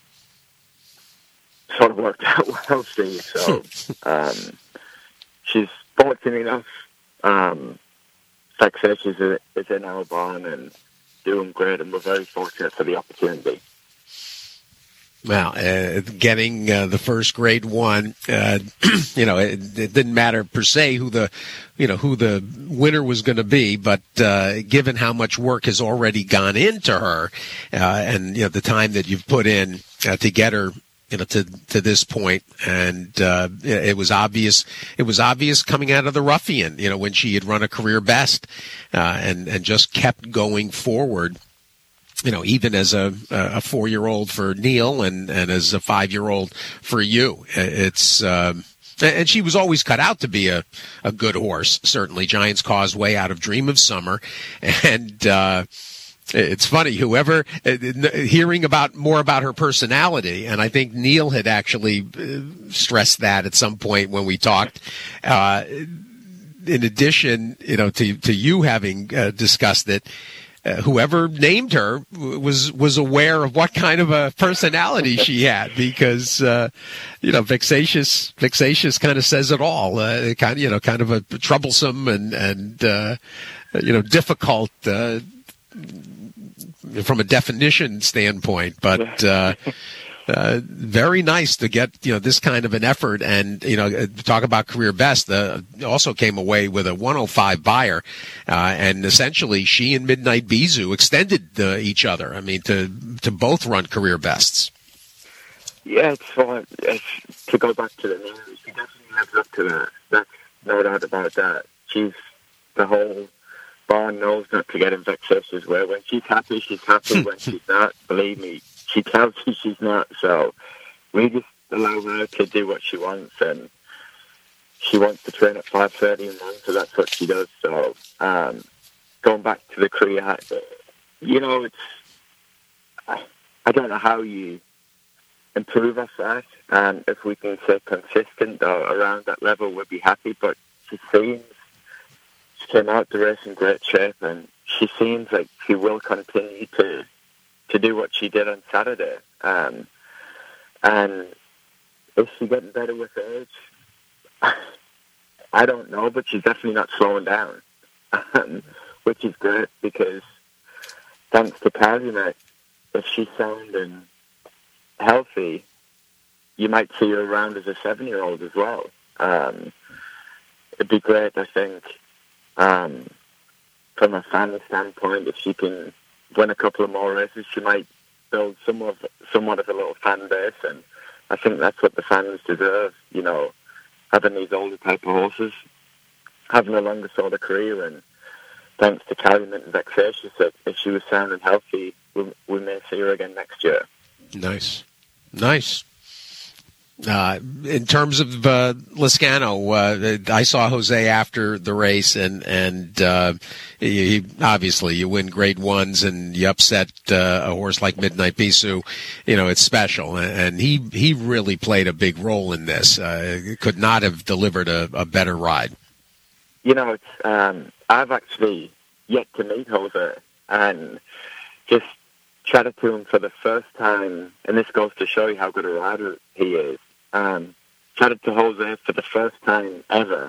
sort of worked out well, see. So um, she's fortunate enough. Um, Vexatious is, is in our barn and doing great, and we're very fortunate for the opportunity. Well, uh, getting uh, the first Grade One, uh, you know, it, it didn't matter per se who the, you know, who the winner was going to be, but uh, given how much work has already gone into her, uh, and you know the time that you've put in uh, to get her, you know, to to this point, and uh, it was obvious. It was obvious coming out of the Ruffian, you know, when she had run a career best, uh, and and just kept going forward. You know, even as a a four-year-old for Neil and, and as a five-year-old for you, it's um, and she was always cut out to be a, a good horse. Certainly, Giant's Causeway out of Dream of Summer, and uh, it's funny. Whoever hearing about more about her personality, and I think Neil had actually stressed that at some point when we talked. Uh, in addition, you know, to to you having uh, discussed it, uh, whoever named her was was aware of what kind of a personality she had, because uh, you know, vexatious vexatious kind of says it all. Uh, kind of, you know, kind of a troublesome and and uh, you know, difficult uh, from a definition standpoint, but. Uh, Uh, very nice to get, you know, this kind of an effort, and, you know, talk about career best. Uh, also came away with a one oh five buyer, uh, and essentially she and Midnight Bisou extended uh, each other. I mean, to to both run career bests. Yeah, it's fun. It's, to go back to the news, she definitely lives up to that. That's no doubt about that. She's the whole barn knows not to get in vexatious where when she's happy, she's happy. When she's not, believe me, she tells you she's not, so we just allow her to do what she wants, and she wants to train at five thirty in the morning, so that's what she does. So um, going back to the career, you know, it's I, I don't know how you improve us that, and if we can stay consistent or around that level, we'll be happy. But she seems she came out the race in great shape, and she seems like she will continue to. to do what she did on Saturday. Um, and is she getting better with age? I don't know, but she's definitely not slowing down, um, which is great, because thanks to Calumet, if she's sound and healthy, you might see her around as a seven-year-old as well. Um, it'd be great, I think, um, from a fan standpoint, if she can win a couple of more races, she might build somewhat, somewhat of a little fan base, and I think that's what the fans deserve, you know, having these older type of horses, having a longer sort of career, and thanks to Calumet and Vexatious, that if she was sound and healthy, we, we may see her again next year. Nice. Nice. Uh, in terms of uh, Lezcano, uh, I saw Jose after the race, and and uh, he, obviously you win grade ones and you upset uh, a horse like Midnight Bisou. You know, it's special, and he he really played a big role in this. Uh, could not have delivered a, a better ride. You know, it's um, I've actually yet to meet Jose, and just chatted to him for the first time, and this goes to show you how good a rider he is. Um, chatted to Jose for the first time ever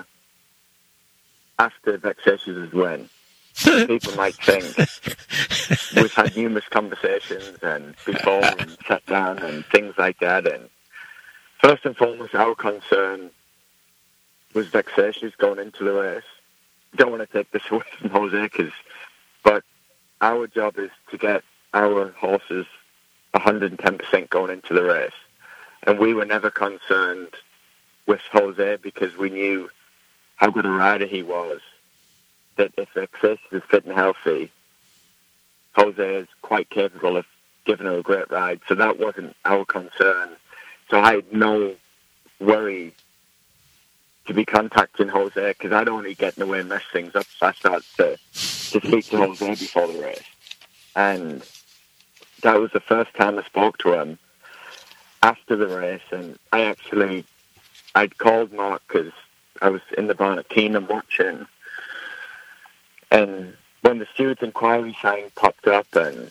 after Vexatious' win. People might think we've had numerous conversations and before and sat down and things like that. And first and foremost, our concern was Vexatious going into the race. Don't want to take this away from Jose, cause, but our job is to get our horses one hundred ten percent going into the race. And we were never concerned with Jose, because we knew how good a rider he was. That if Vexatious is fit and healthy, Jose is quite capable of giving her a great ride. So that wasn't our concern. So I had no worry to be contacting Jose, because I'd only get in the way and mess things up if I started to, to speak to Jose before the race. And that was the first time I spoke to him after the race, and I actually, I'd called Mark because I was in the barn at Keenan watching, and when the steward's inquiry sign popped up, and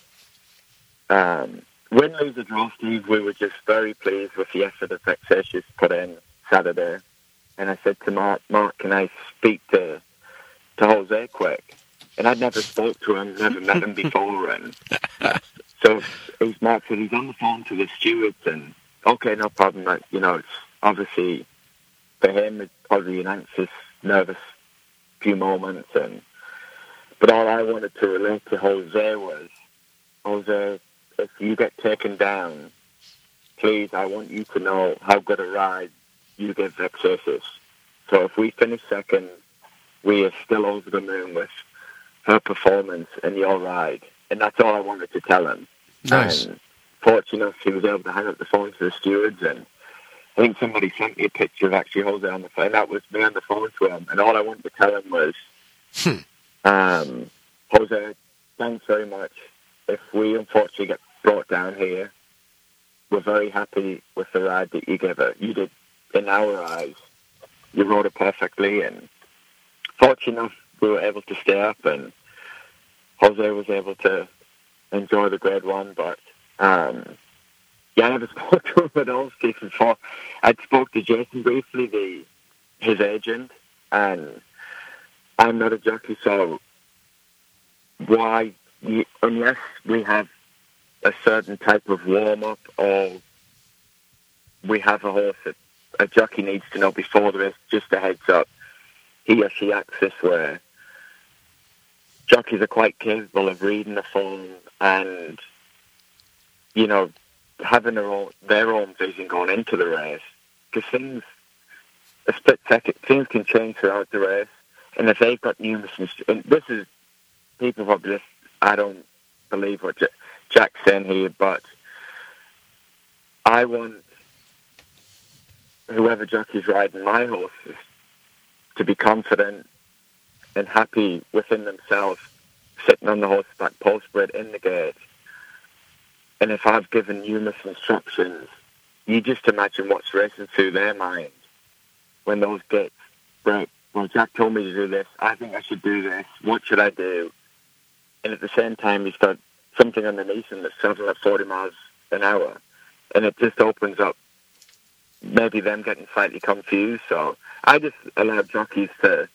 um, win, lose, or draw, Steve, we were just very pleased with the effort that Vexatious put in Saturday, and I said to Mark, Mark, can I speak to, to Jose quick? And I'd never spoke to him, never met him before, and so it was Mark said he's on the phone to the stewards, and okay, no problem. Like, you know, it's obviously for him it's probably an anxious, nervous few moments, and but all I wanted to relate to Jose was, Jose, if you get taken down, please, I want you to know how good a ride you give Vexatious. So if we finish second, we are still over the moon with her performance and your ride. And that's all I wanted to tell him. Nice. And fortunate enough, he was able to hang up the phone to the stewards, and I think somebody sent me a picture of actually Jose on the phone. That was me on the phone to him, and all I wanted to tell him was, hmm. um, Jose, thanks very much. If we unfortunately get brought down here, we're very happy with the ride that you gave her. You did, in our eyes, you rode it perfectly, and fortunate enough we were able to stay up, and Jose was able to enjoy the grade one, but um, yeah, I never spoke to him at all, Steve, before. I'd spoke to Jason briefly, the his agent, and I'm not a jockey, so why, you, unless we have a certain type of warm-up or we have a horse that a jockey needs to know before the race, just a heads up, he or she acts this way. Jockeys are quite capable of reading the form and, you know, having their own, their own vision going into the race. Because things, a split second, things can change throughout the race. And if they've got numerous, and this is, people probably just, I don't believe what Jack's saying here, but I want whoever jockey's riding my horses to be confident and happy within themselves, sitting on the horseback postspread in the gate. And if I've given numerous instructions, you just imagine what's racing through their mind when those gates break. Well, Jack told me to do this. I think I should do this. What should I do? And at the same time, he's got something underneath him that's traveling at forty miles an hour. And it just opens up maybe them getting slightly confused. So I just allow jockeys to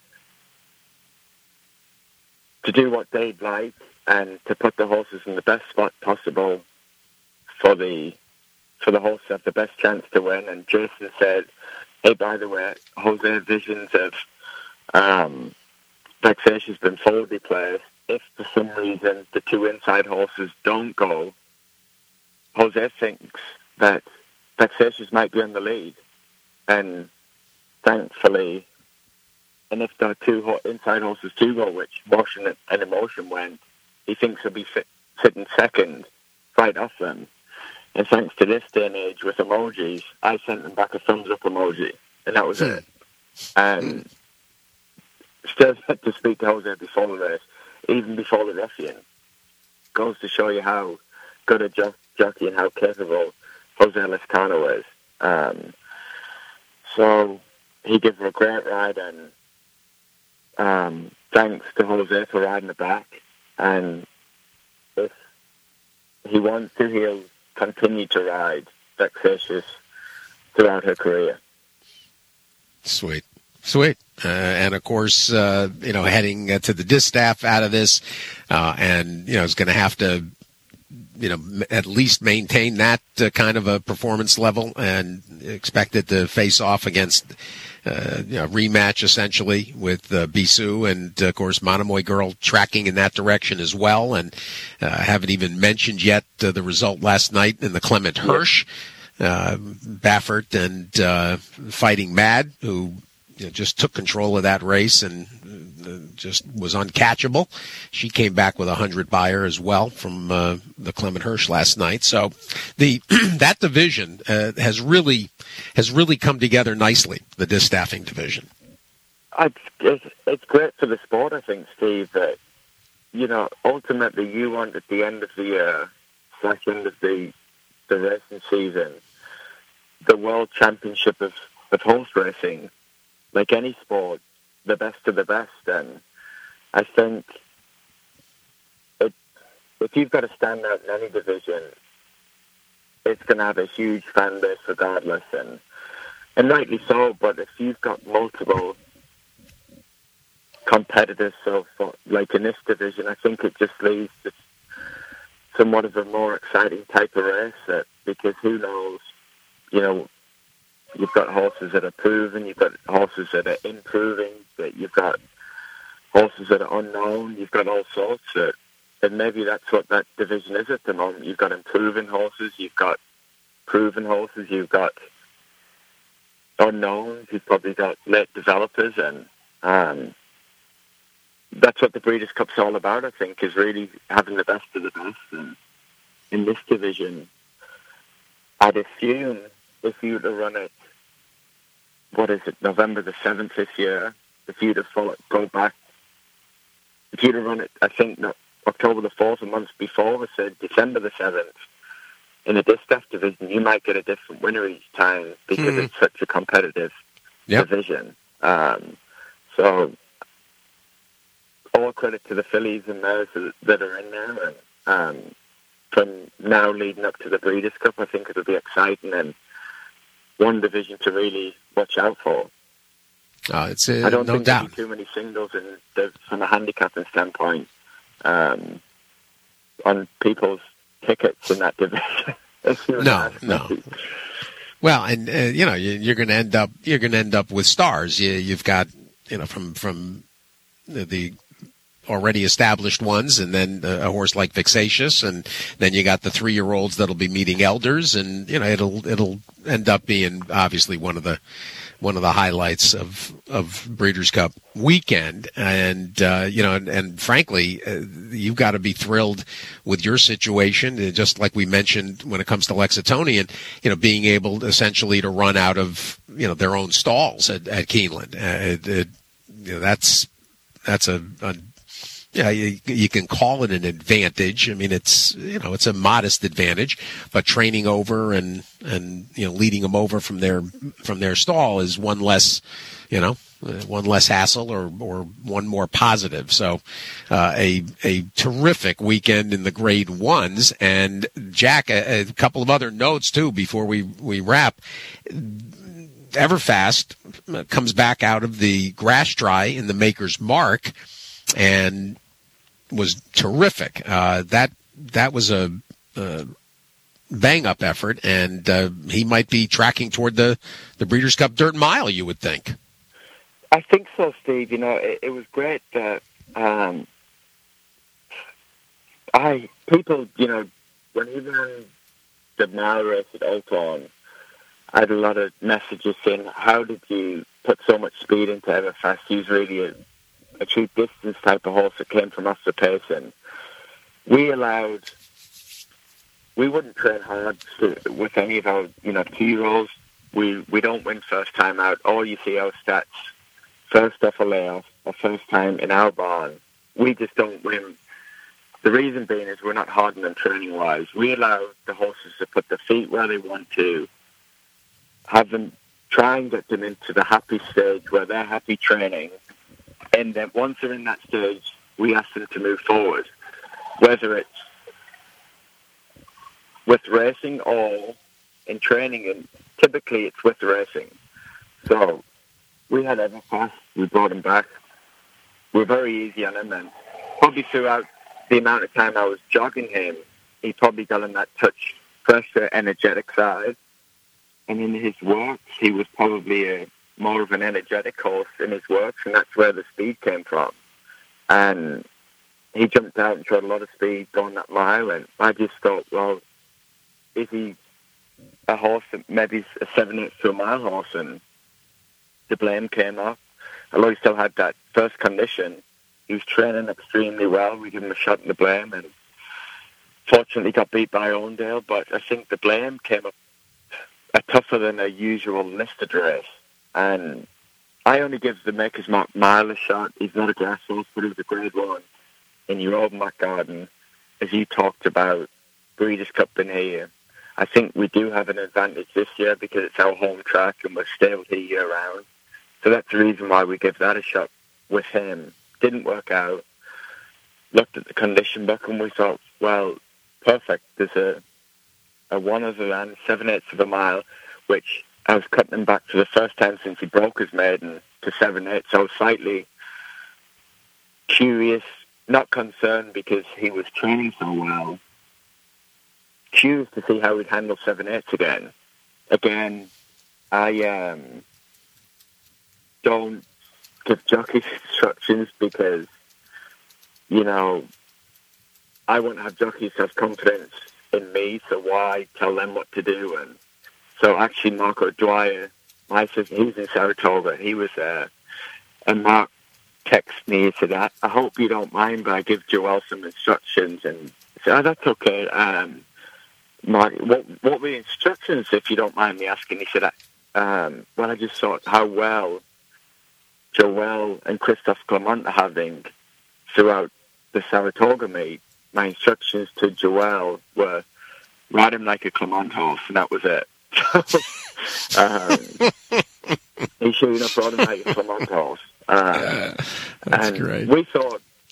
to do what they'd like and to put the horses in the best spot possible for the for the horse to have the best chance to win. And Jason said, hey, by the way, Jose visions of um, Vexatious been forwardly placed. If for some reason the two inside horses don't go, Jose thinks that Vexatious might be on the lead. And thankfully, and if the two ho- inside horses do go, which Motion and Emotion went, he thinks he'll be fit, sitting second right off them. And thanks to this day and age with emojis, I sent them back a thumbs up emoji, and that was hmm. it. And still had to speak to Jose before the race, even before the ruffian. Goes to show you how good a jo- jockey and how capable Jose Lezcano is. Um, so he gave her a great ride, and um, thanks to Jose for riding the back. And if he wants to, he'll continue to ride Vexatious throughout her career. Sweet. Sweet. Uh, and, of course, uh, you know, heading uh, to the distaff out of this, uh, and, you know, is going to have to, you know, m- at least maintain that uh, kind of a performance level and expect it to face off against, uh, you know, rematch, essentially, with uh, Bisou and, uh, of course, Monomoy Girl tracking in that direction as well. And uh, haven't even mentioned yet uh, the result last night in the Clement Hirsch, uh, Baffert and uh, Fighting Mad, who you know, just took control of that race and uh, just was uncatchable. She came back with a hundred by her as well from uh, the Clement Hirsch last night. So the that division uh, has really has really come together nicely. The distaffing division. It's, it's, it's great for the sport, I think, Steve. That you know, ultimately, you want at the end of the year, slash end of the the racing season, the World Championship of, of horse racing. Like any sport, the best of the best. And I think it, if you've got to stand out in any division, it's going to have a huge fan base regardless. And, and rightly so, but if you've got multiple competitors, so for, like in this division, I think it just leads to somewhat of a more exciting type of race. That, because who knows, you know, you've got horses that are proven, you've got horses that are improving, that you've got horses that are unknown, you've got all sorts of, and maybe that's what that division is at the moment. You've got improving horses, you've got proven horses, you've got unknowns, you've probably got late developers, and um, that's what the Breeders' Cup's all about, I think, is really having the best of the best. And in this division, I'd assume if you were to run it, what is it, November the seventh this year, if you'd have followed, go back, if you'd have run it, I think, no, October the fourth, a month before, I said December the seventh, in the distaff division, you might get a different winner each time because mm-hmm. it's such a competitive yep. division. Um, so all credit to the fillies and mares that are in there. And um, from now leading up to the Breeders' Cup, I think it'll be exciting and one division to really watch out for. Uh, it's uh, I don't no think doubt. there'll be too many singles in the, from a handicapping standpoint um, on people's tickets in that division. No, no. Well, and uh, you know, you, you're going to end up you're going to end up with stars. You, you've got you know from from the, the already established ones, and then a horse like Vexatious, and then you got the three year olds that'll be meeting elders, and you know it'll it'll end up being obviously one of the one of the highlights of of Breeders' Cup weekend. And uh, you know, and, and frankly, uh, you've got to be thrilled with your situation, uh, just like we mentioned when it comes to Lexingtonian. You know, being able essentially to run out of you know their own stalls at, at Keeneland. Uh, it, it, you know, that's that's a, a Yeah, you, you can call it an advantage. I mean, it's you know it's a modest advantage, but training over and, and you know leading them over from their from their stall is one less, you know, one less hassle or, or one more positive. So, uh, a a terrific weekend in the Grade Ones. And Jack, a, a couple of other notes too before we we wrap. Everfast comes back out of the grass dry in the Maker's Mark, and was terrific. Uh, that that was a, a bang-up effort, and uh, he might be tracking toward the, the Breeders' Cup Dirt Mile, you would think. I think so, Steve. You know, it, it was great that um, I people, you know, when he ran the mile race at Oaklawn, I had a lot of messages saying, how did you put so much speed into Everfast? He's really a a cheap distance type of horse that came from Oster Payson. We allowed, we wouldn't train hard to, with any of our, you know, two-year-olds. We we don't win first time out. All you see our stats, first off a layoff, or first time in our barn. We just don't win. The reason being is we're not hard on them training-wise. We allow the horses to put their feet where they want to, have them, try and get them into the happy stage where they're happy training. And then once they're in that stage, we ask them to move forward, whether it's with racing or in training. And typically it's with racing. So we had Everfast. We brought him back. We're very easy on him. And probably throughout the amount of time I was jogging him, he probably got on that touch, fresher, energetic side. And in his works, he was probably a more of an energetic horse in his works, and that's where the speed came from. And he jumped out and showed a lot of speed going that mile, and I just thought, well, is he a horse that maybe a seven eighths to a mile horse? And the blame came off. Although he still had that first condition, he was training extremely well. We gave him a shot in the blame, and fortunately got beat by Ondale, but I think the blame came up a tougher than a usual listed race. And I only give the Maker's Mark Mile a shot. He's not a grass horse, but he was a Grade One in your old Mac Garden. As you talked about, Breeders' Cup in here. I think we do have an advantage this year because it's our home track and we're stable here year round. So that's the reason why we give that a shot with him. Didn't work out. Looked at the condition book and we thought, well, perfect. There's a a one other than seven eighths of a mile, which I was cutting him back for the first time since he broke his maiden to seven eighths. So I was slightly curious, not concerned because he was training so well. Curious to see how he'd handle seven eighths again. Again, I um, don't give jockeys instructions because, you know, I want to have jockeys have confidence in me, so why tell them what to do? And so actually Marco Dwyer, my sister, he's in Saratoga, he was there, and Mark texted me, he said, I, I hope you don't mind, but I give Joel some instructions, and I said, oh, that's okay. Um, Mark, what, what were the instructions, if you don't mind me asking? He said, um, well, I just thought how well Joel and Christophe Clement are having throughout the Saratoga meet. My instructions to Joel were ride him like a Clement horse, and that was it. um, he sure enough rode him like a Clement horse. Um, yeah, that's and great. we thought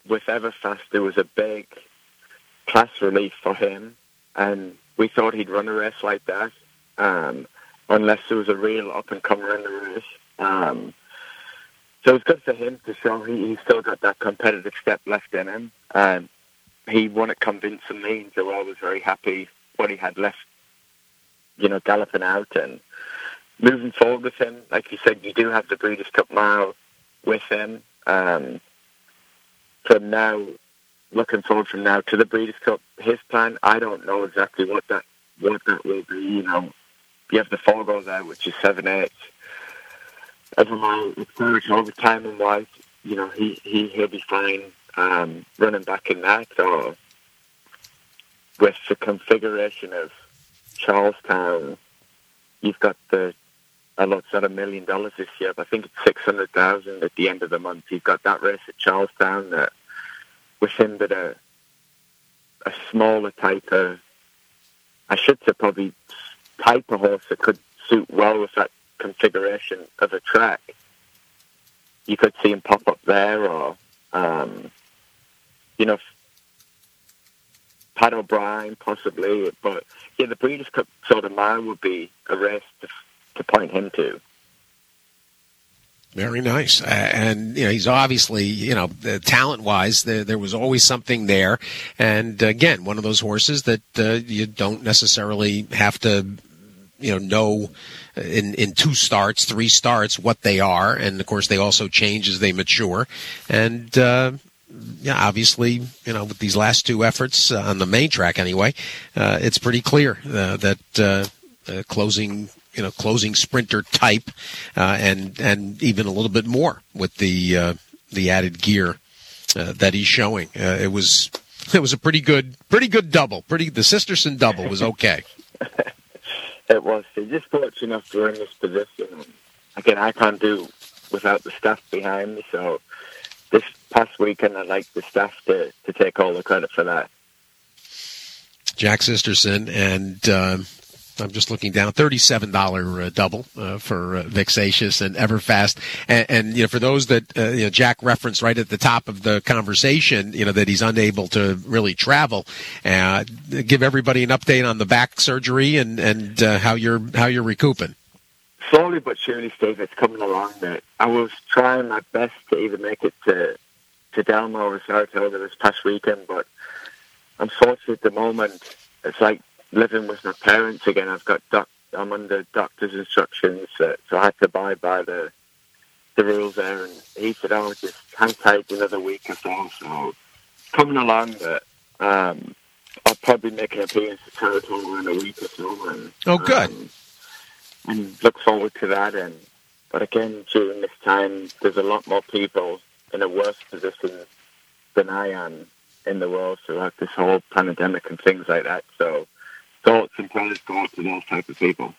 with Everfast, there was a big class relief for him, and we thought he'd run a race like that, um, unless there was a real up-and-comer in the race. Um, so it's good for him to show he, he's still got that competitive step left in him. Um, he won it convincingly, and Joel was very happy what he had left, you know, galloping out. And moving forward with him, like you said, you do have the Breeders' Cup Mile with him. Um, from now, looking forward from now to the Breeders' Cup, his plan, I don't know exactly what that what that will be. You know, you have the Forgo there, which is seven eight. Every mile, it's very over timing wise. You know, he he he'll be fine um, running back in that. Or with the configuration of Charlestown, you've got the a lot's not a million dollars this year, but I think it's six hundred thousand at the end of the month. You've got that race at Charlestown that within that a a smaller type of, I should say probably type of horse that could suit well with that configuration of a track. You could see him pop up there, or um, you know, Pat O'Brien possibly. But yeah, the Breeders' Cup sort of mile would be a race to, to point him to. Very nice. Uh, and, you know, he's obviously, you know, uh, talent-wise, there, there was always something there. And, again, one of those horses that uh, you don't necessarily have to, you know, know in, in two starts, three starts, what they are. And, of course, they also change as they mature. And, uh, yeah, obviously, you know, with these last two efforts uh, on the main track anyway, uh, it's pretty clear uh, that uh, uh, closing – you know, closing sprinter type, uh, and and even a little bit more with the uh, the added gear uh, that he's showing. Uh, it was it was a pretty good pretty good double. Pretty the Sisterson double was okay. It was. They're just fortunate enough to in this position. And again, I can't do without the staff behind me. So this past weekend, I'd like the staff to, to take all the credit for that. Jack Sisterson and. Uh, I'm just looking down, thirty-seven dollars uh, double uh, for uh, Vexatious and Everfast. And, and, you know, for those that, uh, you know, Jack referenced right at the top of the conversation, you know, that he's unable to really travel. Uh, give everybody an update on the back surgery and, and uh, how you're how you're recouping. Slowly but surely, Steve, it's coming along. That I was trying my best to even make it to, to Delmar or Saratoga this past weekend, but unfortunately at the moment, it's like living with my parents again. I've got doc- I'm under doctor's instructions, uh, so I had to abide by the the rules there. And he said, "Oh, just hang tight another week or so." So coming along, but um, I'll probably make an appearance at Saratoga in a week or so. And, oh, good. Um, and look forward to that. And but again, during this time, there's a lot more people in a worse position than I am in the world throughout this whole pandemic and things like that. So. Thoughts and prayers go out to those type of people.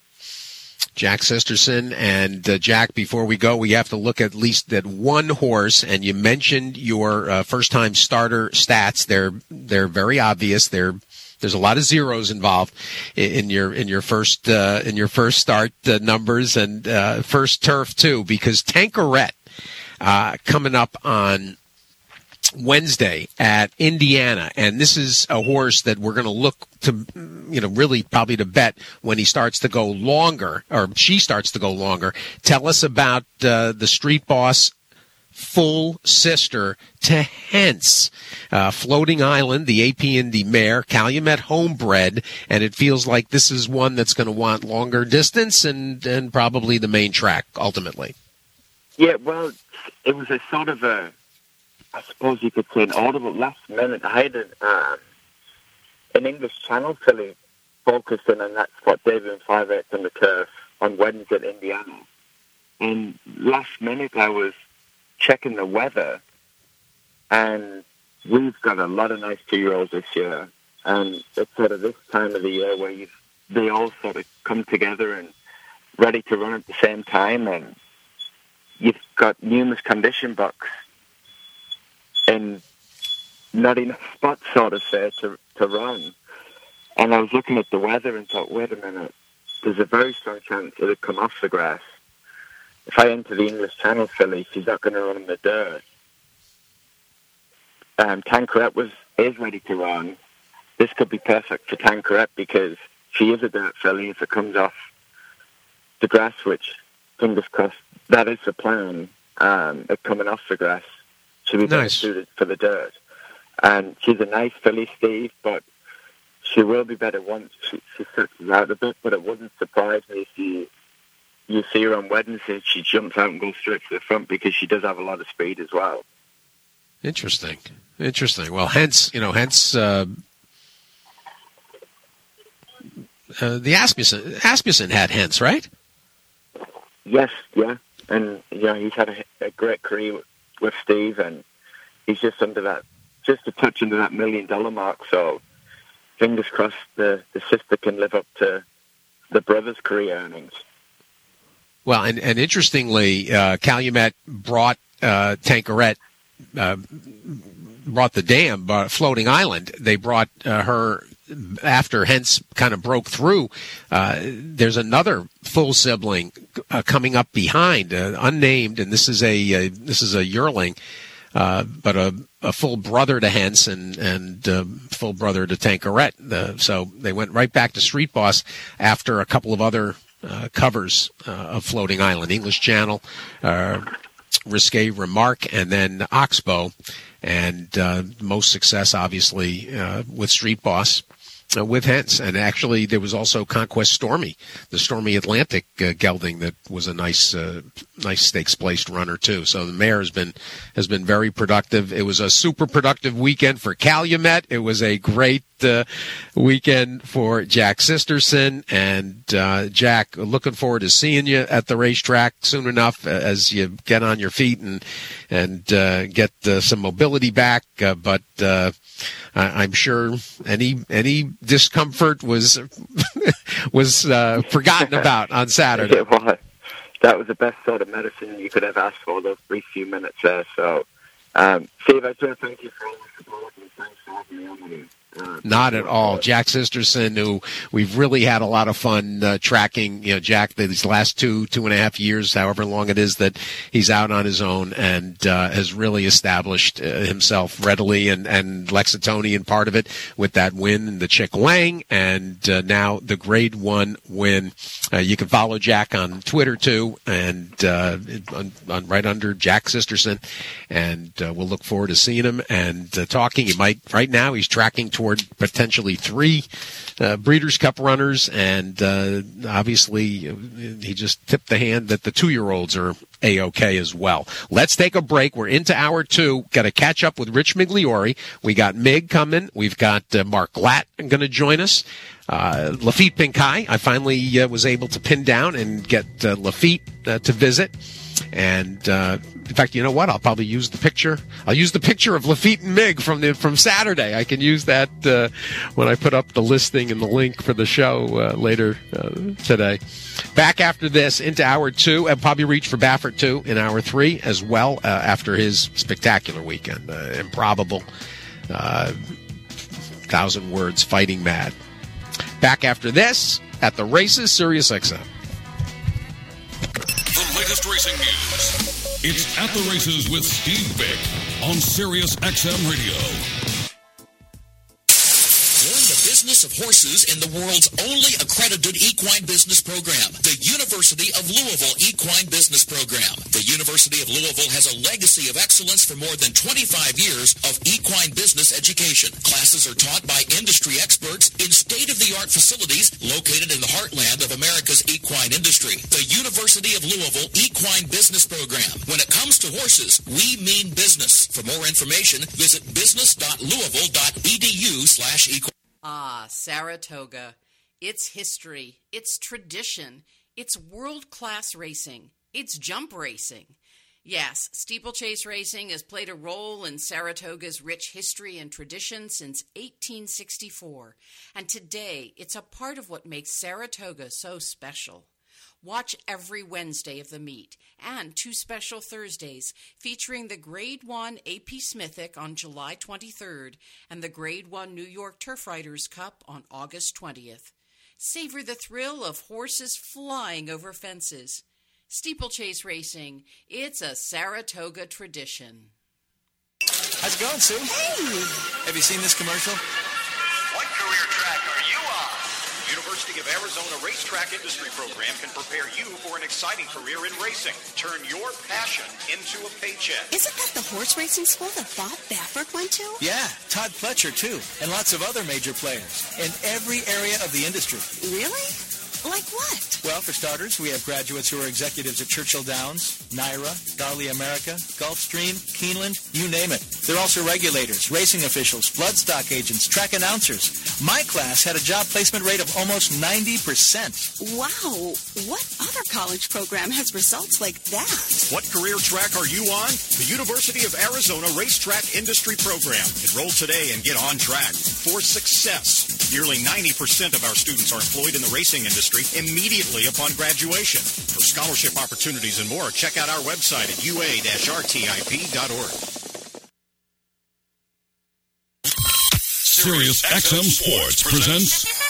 Jack Sisterson. And uh, Jack, before we go, we have to look at least at one horse. And you mentioned your uh, first-time starter stats. They're they're very obvious. They're there's a lot of zeros involved in, in your in your first uh, in your first start uh, numbers and uh, first turf too, because Tanqueray uh, coming up on Wednesday at Indiana, and this is a horse that we're going to look to, you know, really probably to bet when he starts to go longer, or she starts to go longer. Tell us about uh, the Street Boss full sister to Hence, uh, Floating Island, the A P Indy mare, Calumet homebred, and it feels like this is one that's going to want longer distance and, and probably the main track ultimately. Yeah, well, it was a sort of a, I suppose you could say an audible last minute. I had an, uh, an English Channel filly focusing on that spot, David and five eighths on the turf on Wednesday at Indiana. And last minute I was checking the weather, and we've got a lot of nice two-year-olds this year. And it's sort of this time of the year where you've, they all sort of come together and ready to run at the same time. And you've got numerous condition books and not enough spots, sort of, say, to, to run. And I was looking at the weather and thought, wait a minute, there's a very strong chance it'll come off the grass. If I enter the English Channel filly, she's not going to run in the dirt. um, Tanqueray was is ready to run, this could be perfect for Tanqueray because she is a dirt filly. If it comes off the grass, which, fingers crossed, that is the plan, um, of coming off the grass, she'll be better Nice. suited for the dirt. And she's a nice filly, Steve, but she will be better once she, she settles out a bit. But it wouldn't surprise me if you, you see her on Wednesday, she jumps out and goes straight to the front because she does have a lot of speed as well. Interesting. Interesting. Well, hence, you know, hence uh, uh, the Asmussen. Asmussen had hence, right? Yes, yeah. And, you know, he's had a, a great career with, with Steve, and he's just under that, just a touch under that million dollar mark. So fingers crossed the, the sister can live up to the brother's career earnings. Well, and, and interestingly, uh, Calumet brought uh, Tanqueray, uh, brought the dam, uh, Floating Island. They brought uh, her after Hence kind of broke through. Uh, there's another full sibling uh, coming up behind, uh, unnamed, and this is a uh, this is a yearling, uh, but a, a full brother to Hence and and uh, full brother to Tanqueray. Uh, so they went right back to Street Boss after a couple of other uh, covers uh, of Floating Island, English Channel, uh, Risque Remarque, and then Oxbow. And uh, most success, obviously, uh, with Street Boss, uh, with Hence. And actually, there was also Conquest Stormy, the Stormy Atlantic uh, gelding that was a nice, uh, nice stakes-placed runner too. So the mare has been has been very productive. It was a super productive weekend for Calumet. It was a great uh, weekend for Jack Sisterson. And uh, Jack, looking forward to seeing you at the racetrack soon enough as you get on your feet and and uh, get uh, some mobility back. Uh, but uh, I'm sure any any discomfort was was uh, forgotten about on Saturday. It was. That was the best sort of medicine you could have asked for, those brief few minutes there. So, um, Steve, I just want to thank you for all the support and thanks for having me on here. Uh, Not at all. Jack Sisterson, who we've really had a lot of fun uh, tracking. You know, Jack, these last two, two and a half years, however long it is that he's out on his own, and uh, has really established uh, himself readily, and, and Lexingtonian part of it with that win in the Chick Lang, and uh, now the Grade One win. Uh, you can follow Jack on Twitter too, and uh, on, on right under Jack Sisterson, and uh, we'll look forward to seeing him and uh, talking. He might right now he's tracking toward potentially three uh, Breeders' Cup runners, and uh, obviously uh, he just tipped the hand that the two-year-olds are A-OK as well. Let's take a break. We're into hour two. Got to catch up with Rich Migliori. We got Mig coming. We've got uh, Mark Glatt going to join us. Uh, Lafitte Pinkai, I finally uh, was able to pin down and get uh, Lafitte uh, to visit. And uh, in fact, you know what? I'll probably use the picture. I'll use the picture of Lafitte and Mig from the from Saturday. I can use that uh, when I put up the listing and the link for the show uh, later uh, today. Back after this into hour two, and probably reach for Baffert too in hour three as well uh, after his spectacular weekend. Uh, improbable, uh, thousand words, fighting mad. Back after this at the races, Sirius X M. The latest racing news. It's At the Races with Steve Vick on Sirius X M Radio. Learn the business of horses in the world's only accredited equine business program, the University of Louisville Equine Business Program. The University of Louisville has a legacy of excellence for more than twenty-five years of equine business education. Classes are taught by industry experts in state-of-the-art facilities located in the heartland of America's equine industry. The University of Louisville Equine Business Program. When it comes to horses, we mean business. For more information, visit business.louisville.edu slash equine. Ah, Saratoga. It's history. It's tradition. It's world-class racing. It's jump racing. Yes, steeplechase racing has played a role in Saratoga's rich history and tradition since eighteen sixty-four. And today, it's a part of what makes Saratoga so special. Watch every Wednesday of the meet and two special Thursdays featuring the Grade one A P Smithic on July twenty-third and the Grade one New York Turf Riders Cup on August twentieth. Savor the thrill of horses flying over fences. Steeplechase racing, it's a Saratoga tradition. How's it going, Sue? Hey! Have you seen this commercial? What career track are you on? University of Arizona Racetrack Industry Program can prepare you for an exciting career in racing. Turn your passion into a paycheck. Isn't that the horse racing school that Bob Baffert went to? Yeah, Todd Pletcher, too, and lots of other major players in every area of the industry. Really? Like what? Well, for starters, we have graduates who are executives at Churchill Downs, Naira, Darley America, Gulfstream, Keeneland, you name it. They're also regulators, racing officials, bloodstock agents, track announcers. My class had a job placement rate of almost ninety percent. Wow. What other college program has results like that? What career track are you on? The University of Arizona Racetrack Industry Program. Enroll today and get on track for success. Nearly ninety percent of our students are employed in the racing industry immediately upon graduation. For scholarship opportunities and more, check out our website at U A R T I P dot org. Sirius X M Sports presents